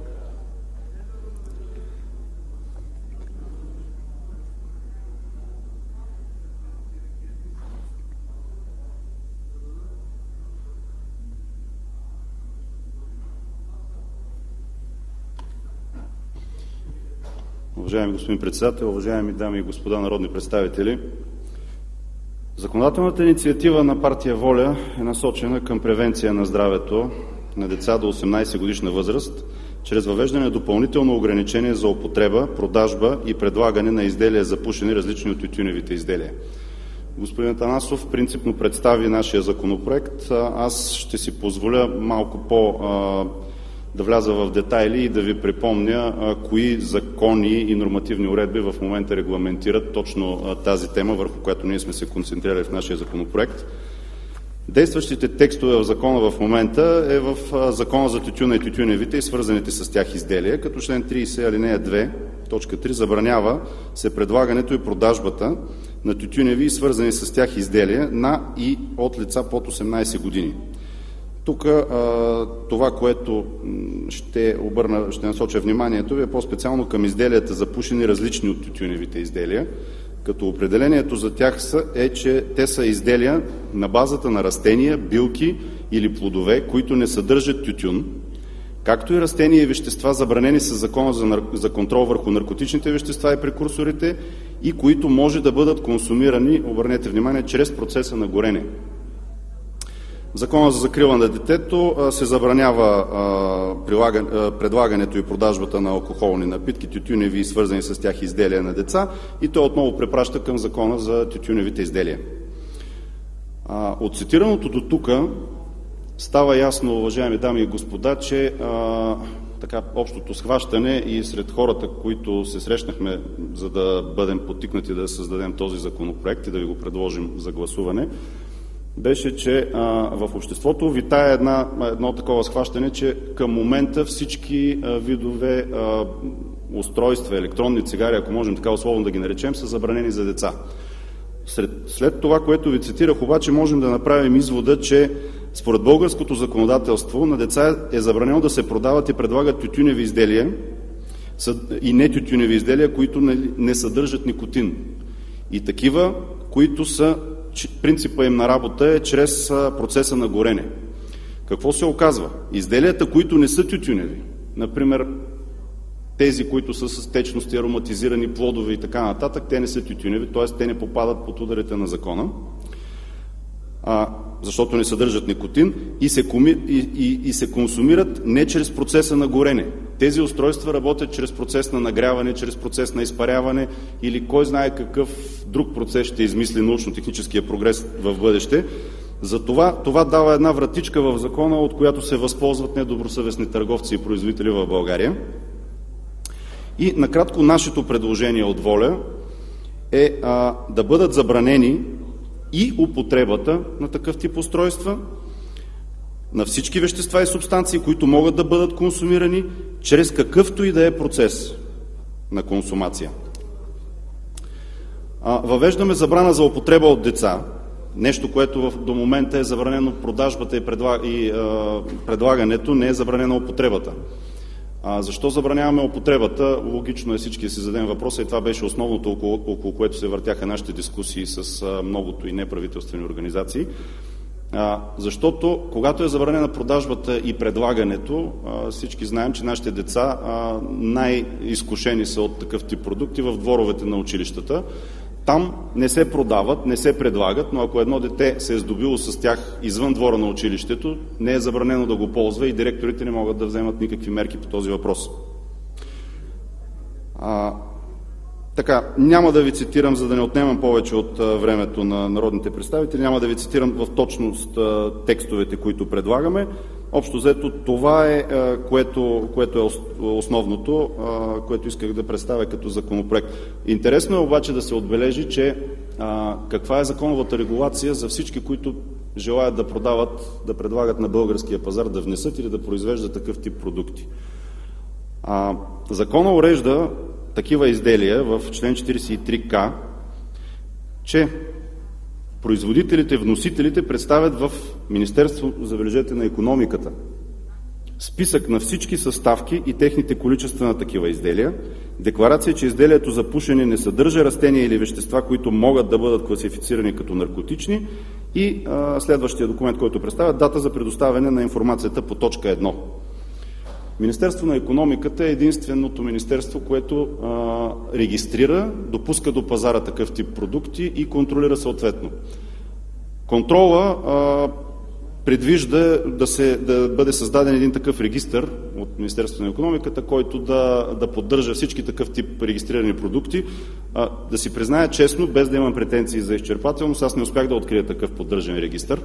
Уважаеми господин председател, уважаеми дами и господа народни представители! Законодателната инициатива на партия ВОЛЯ е насочена към превенция на здравето на деца до 18 годишна възраст, чрез въвеждане на допълнително ограничение за употреба, продажба и предлагане на изделия за пушене, различни от тютюневите изделия. Господин Атанасов принципно представи нашия законопроект. Аз ще си позволя малко да вляза в детайли и да ви припомня кои закони и нормативни уредби в момента регламентират точно тази тема, върху която ние сме се концентрирали в нашия законопроект. Действащите текстове в закона в момента е в Закона за тютюна и тютюневите и свързаните с тях изделия, като член 30, алинея 2, точка 3 забранява се предлагането и продажбата на тютюневи и свързани с тях изделия на и от лица под 18 години. Тук това, което ще насоча вниманието ви е по-специално към изделията за пушене, различни от тютюневите изделия, като определението за тях е, че те са изделия на базата на растения, билки или плодове, които не съдържат тютюн, както и растения и вещества, забранени със Закона за контрол върху наркотичните вещества и прекурсорите и които може да бъдат консумирани, обърнете внимание, чрез процеса на горене. В Закона за закрила на детето се забранява предлагането и продажбата на алкохолни напитки, тютюневи и свързани с тях изделия на деца, и той отново препраща към Закона за тютюневите изделия. От цитираното до тук става ясно, уважаеми дами и господа, че общото схващане и сред хората, които се срещнахме, за да бъдем подтикнати да създадем този законопроект и да ви го предложим за гласуване, беше, че в обществото витае едно такова схващане, че към момента всички видове устройства, електронни цигари, ако можем така условно да ги наречем, са забранени за деца. След това, което ви цитирах, обаче можем да направим извода, че според българското законодателство на деца е забранено да се продават и предлагат тютюневи изделия и не тютюневи изделия, които не съдържат никотин. И такива, които са принципа им на работа е чрез процеса на горене. Какво се оказва? Изделията, които не са тютюневи, например тези, които са с течности, ароматизирани плодове и така нататък, те не са тютюневи, т.е. те не попадат под ударите на закона, защото не съдържат никотин и се консумират не чрез процеса на горене. Тези устройства работят чрез процес на нагряване, чрез процес на изпаряване или кой знае какъв друг процес ще измисли научно-техническия прогрес в бъдеще. Затова това дава една вратичка в закона, от която се възползват недобросъвестни търговци и производители в България. И накратко нашето предложение от ВОЛЯ е да бъдат забранени и употребата на такъв тип устройства, на всички вещества и субстанции, които могат да бъдат консумирани чрез какъвто и да е процес на консумация. Въвеждаме забрана за употреба от деца, нещо, което до момента е забранено продажбата и предлагането, не е забранена употребата. Защо забраняваме употребата? Логично е всички да си зададем въпроса и това беше основното, около което се въртяха нашите дискусии с многото и неправителствени организации. Защото когато е забранена продажбата и предлагането, всички знаем, че нашите деца най-изкушени са от такъв тип продукти в дворовете на училищата. Там не се продават, не се предлагат, но ако едно дете се е здобило с тях извън двора на училището, не е забранено да го ползва и директорите не могат да вземат никакви мерки по този въпрос. Така, няма да ви цитирам, за да не отнемам повече от времето на народните представители, няма да ви цитирам в точност текстовете, които предлагаме. Общо взето това е, което е основното, което исках да представя като законопроект. Интересно е обаче да се отбележи, че каква е законовата регулация за всички, които желаят да предлагат на българския пазар, да внесат или да произвеждат такъв тип продукти. Закона урежда такива изделия в член 43К, че производителите, вносителите представят в Министерството, забележете, на икономиката списък на всички съставки и техните количества на такива изделия, декларация, че изделието за пушене не съдържа растения или вещества, които могат да бъдат класифицирани като наркотични, и следващия документ, който представя, дата за предоставяне на информацията по точка 1. Министерство на икономиката е единственото министерство, което регистрира, допуска до пазара такъв тип продукти и контролира съответно. Контрола предвижда да бъде създаден един такъв регистър от Министерството на икономиката, който да поддържа всички такъв тип регистрирани продукти. Да си призная честно, без да имам претенции за изчерпателност, аз не успях да открия такъв поддържан регистър.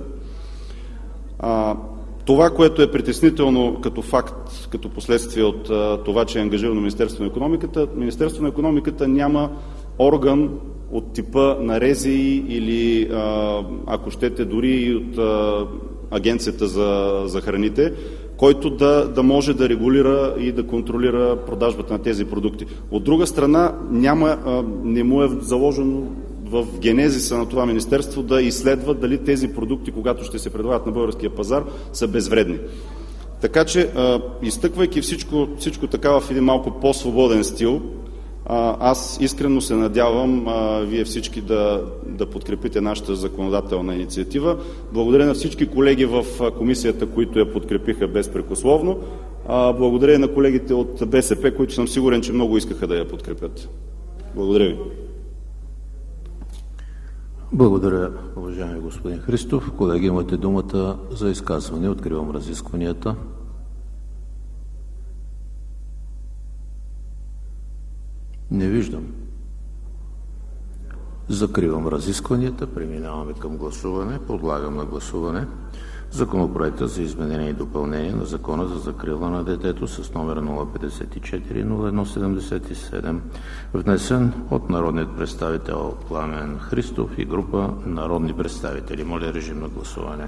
Това, което е притеснително като факт, като последствие от това, че е ангажирано Министерството на икономиката няма орган от типа на РЗИ или, ако щете, дори и от Агенцията за храните, който да може да регулира и да контролира продажбата на тези продукти. От друга страна, не му е заложено в генезиса на това министерство да изследва дали тези продукти, когато ще се предлагат на българския пазар, са безвредни. Така че, изтъквайки всичко така в един малко по-свободен стил, аз искрено се надявам вие всички да подкрепите нашата законодателна инициатива. Благодаря на всички колеги в комисията, които я подкрепиха безпрекословно. Благодаря и на колегите от БСП, които съм сигурен, че много искаха да я подкрепят. Благодаря ви. Благодаря, уважаеми господин Христов. Колеги, имате думата за изказване. Откривам разискванията. Не виждам. Закривам разискванията. Преминаваме към гласуване. Подлагам на гласуване Законопроекта за изменение и допълнение на Закона за закрила на детето с номер 054-01-77, внесен от народният представител Пламен Христов и група народни представители. Моля, режим на гласуване.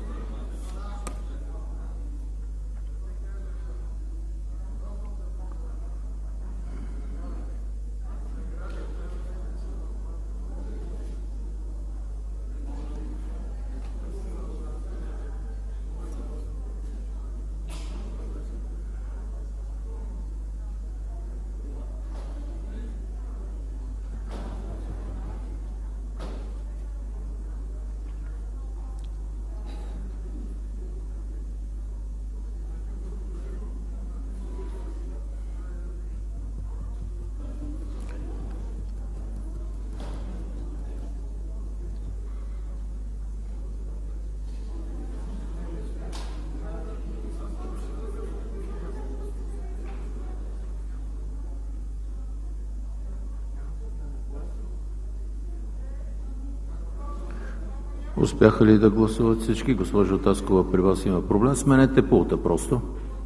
Успяха ли да гласуват всички? Госпожо Таскова, при вас има проблем. Сменете пулта просто.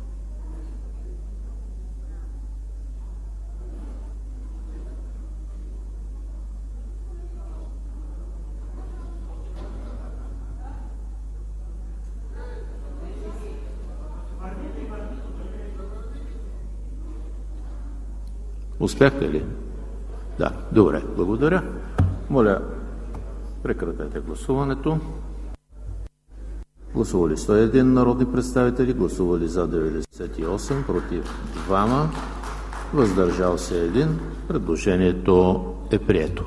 Успяхте ли? Да, добре, благодаря. Моля, прекратете гласуването. Гласували 101 народни представители, гласували за 98, против 2, въздържал се 1. Предложението е прието.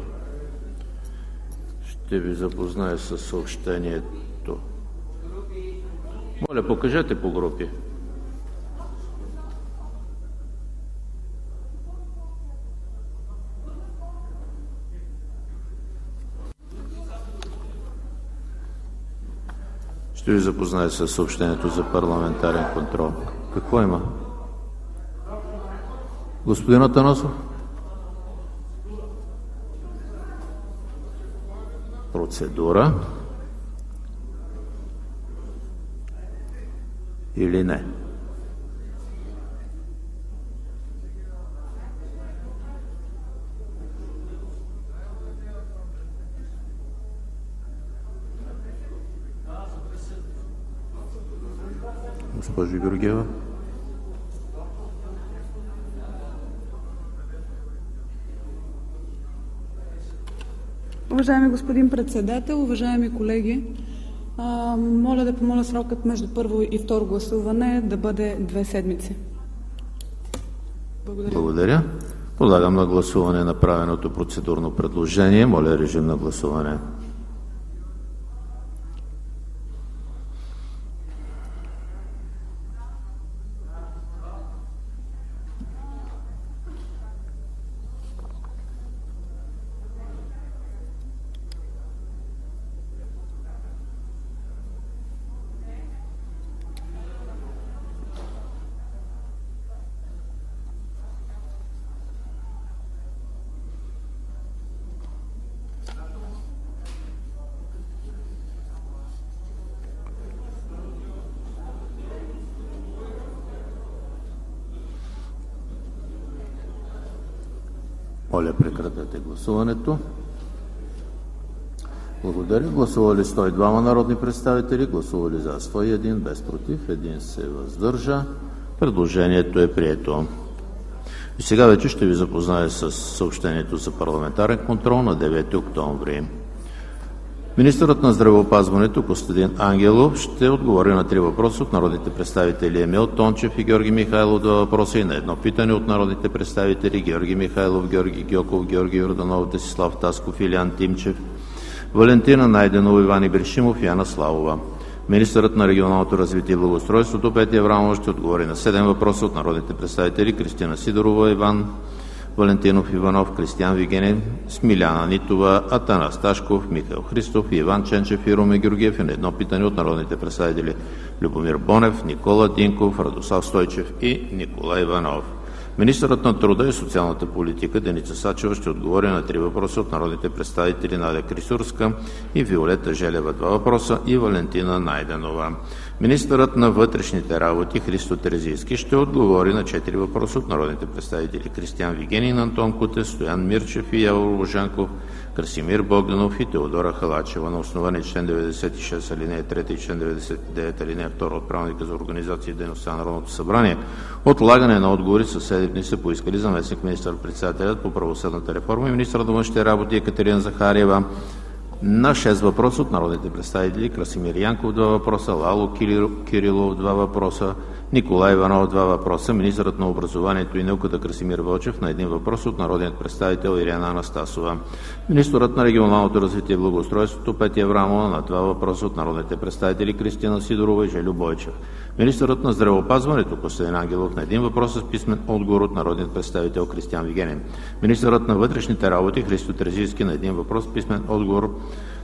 Ще ви запозная с съобщението. Моля, покажете по групи. Ще ви запозная с съобщението за парламентарен контрол. Какво има? Господин Атанасов? процедура или не? Госпожо Георгиева. Уважаеми господин Председател, уважаеми колеги! Моля да помоля срокът между първо и второ гласуване да бъде 2 седмици. Благодаря. Благодаря. Подлагам на гласуване направеното процедурно предложение. Моля, режим на гласуване. Моля, прекратете гласуването. Благодаря. Гласували 102 народни представители, гласували за 101, без против, 1 се въздържа. Предложението е прието. И сега вече ще ви запозная с съобщението за парламентарен контрол на 9 октомври. Министърът на здравеопазването Костадин Ангелов ще отговори на 3 въпроса от народните представители Емил Тончев и Георги Михайлов, 2 въпроса, и на 1 питане от народните представители Георги Михайлов, Георги Гьоков, Георги Йорданов, Десислав Тасков, Илиян Тимчев, Валентина Найденова, Иван Ибришимов и Ана Славова. Министърът на регионалното развитие и благоустройството Петя Аврамова ще отговори на 7 въпроса от народните представители Кристина Сидорова, Иван Валентинов Иванов, Кристиан Вигенин, Смиляна Нитова, Атанас Ташков, Михаил Христов, Иван Ченчев и Румен Георгиев, и на 1 питане от народните представители Любомир Бонев, Никола Динков, Радослав Стойчев и Николай Иванов. Министърът на труда и социалната политика Деница Сачева ще отговори на 3 въпроса от народните представители Надя Крисурска и Виолета Желева, 2 въпроса, и Валентина Найденова. Министърът на вътрешните работи Христо Терезийски ще отговори на 4 въпроса от народните представители Кристиан Вигенин, Антон Кутев, Стоян Мирчев и Явор Божанков, Красимир Богданов и Теодора Халачева. На основание член 96 алинея 3 и член 99 алинея 2 от Правилника за организация и дейността на Народното събрание отлагане на отговори със 7 дни са поискали заместник министър-председателят по правосъдната реформа и министър на външните работи Екатерина Захариева на 6 въпроса от народните представители Красимир Янков, 2 въпроса, Лало Кирилов, 2 въпроса, Николай Иванов, 2 въпроса, министърът на образованието и науката Красимир Вълчев на 1 въпрос от народният представител Ирена Анастасова. Министърът на регионалното развитие и благоустройството Петя Аврамова на 2 въпроса от народните представители Кристина Сидорова и Желю Бойчев. Министърът на здравеопазването Костадин Ангелов на 1 въпрос с писмен отговор от народният представител Кристиан Вигенин. Министърът на вътрешните работи Христо Терезийски на 1 въпрос с писмен отговор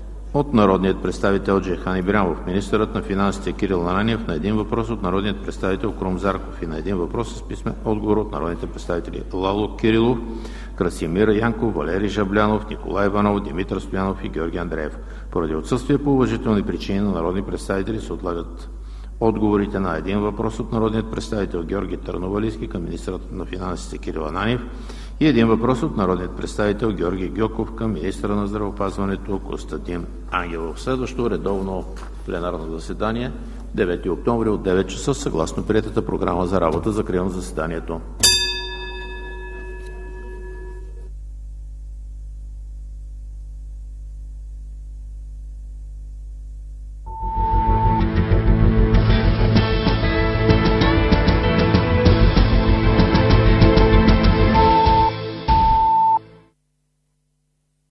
от народният представител Джейхан Ибрямов. Министърът на финансите Кирил Ананиев на 1 въпрос от народният представител Крум Зарков и на 1 въпрос с писмен отговор от народните представители Лало Кирилов, Красимир Янков, Валери Жаблянов, Николай Иванов, Димитър Стоянов и Георги Андреев. Поради отсъствие по уважителни причини на народни представители се отлагат отговорите на 1 въпрос от народният представител Георги Търновалийски към министърът на финансите Кирил Ананиев и 1 въпрос от народният представител Георги Гьоков към министъра на здравеопазването Костадин Ангелов. Следващо редовно пленарно заседание 9 октомври от 9 часа съгласно приетата програма за работа. Закривам заседанието.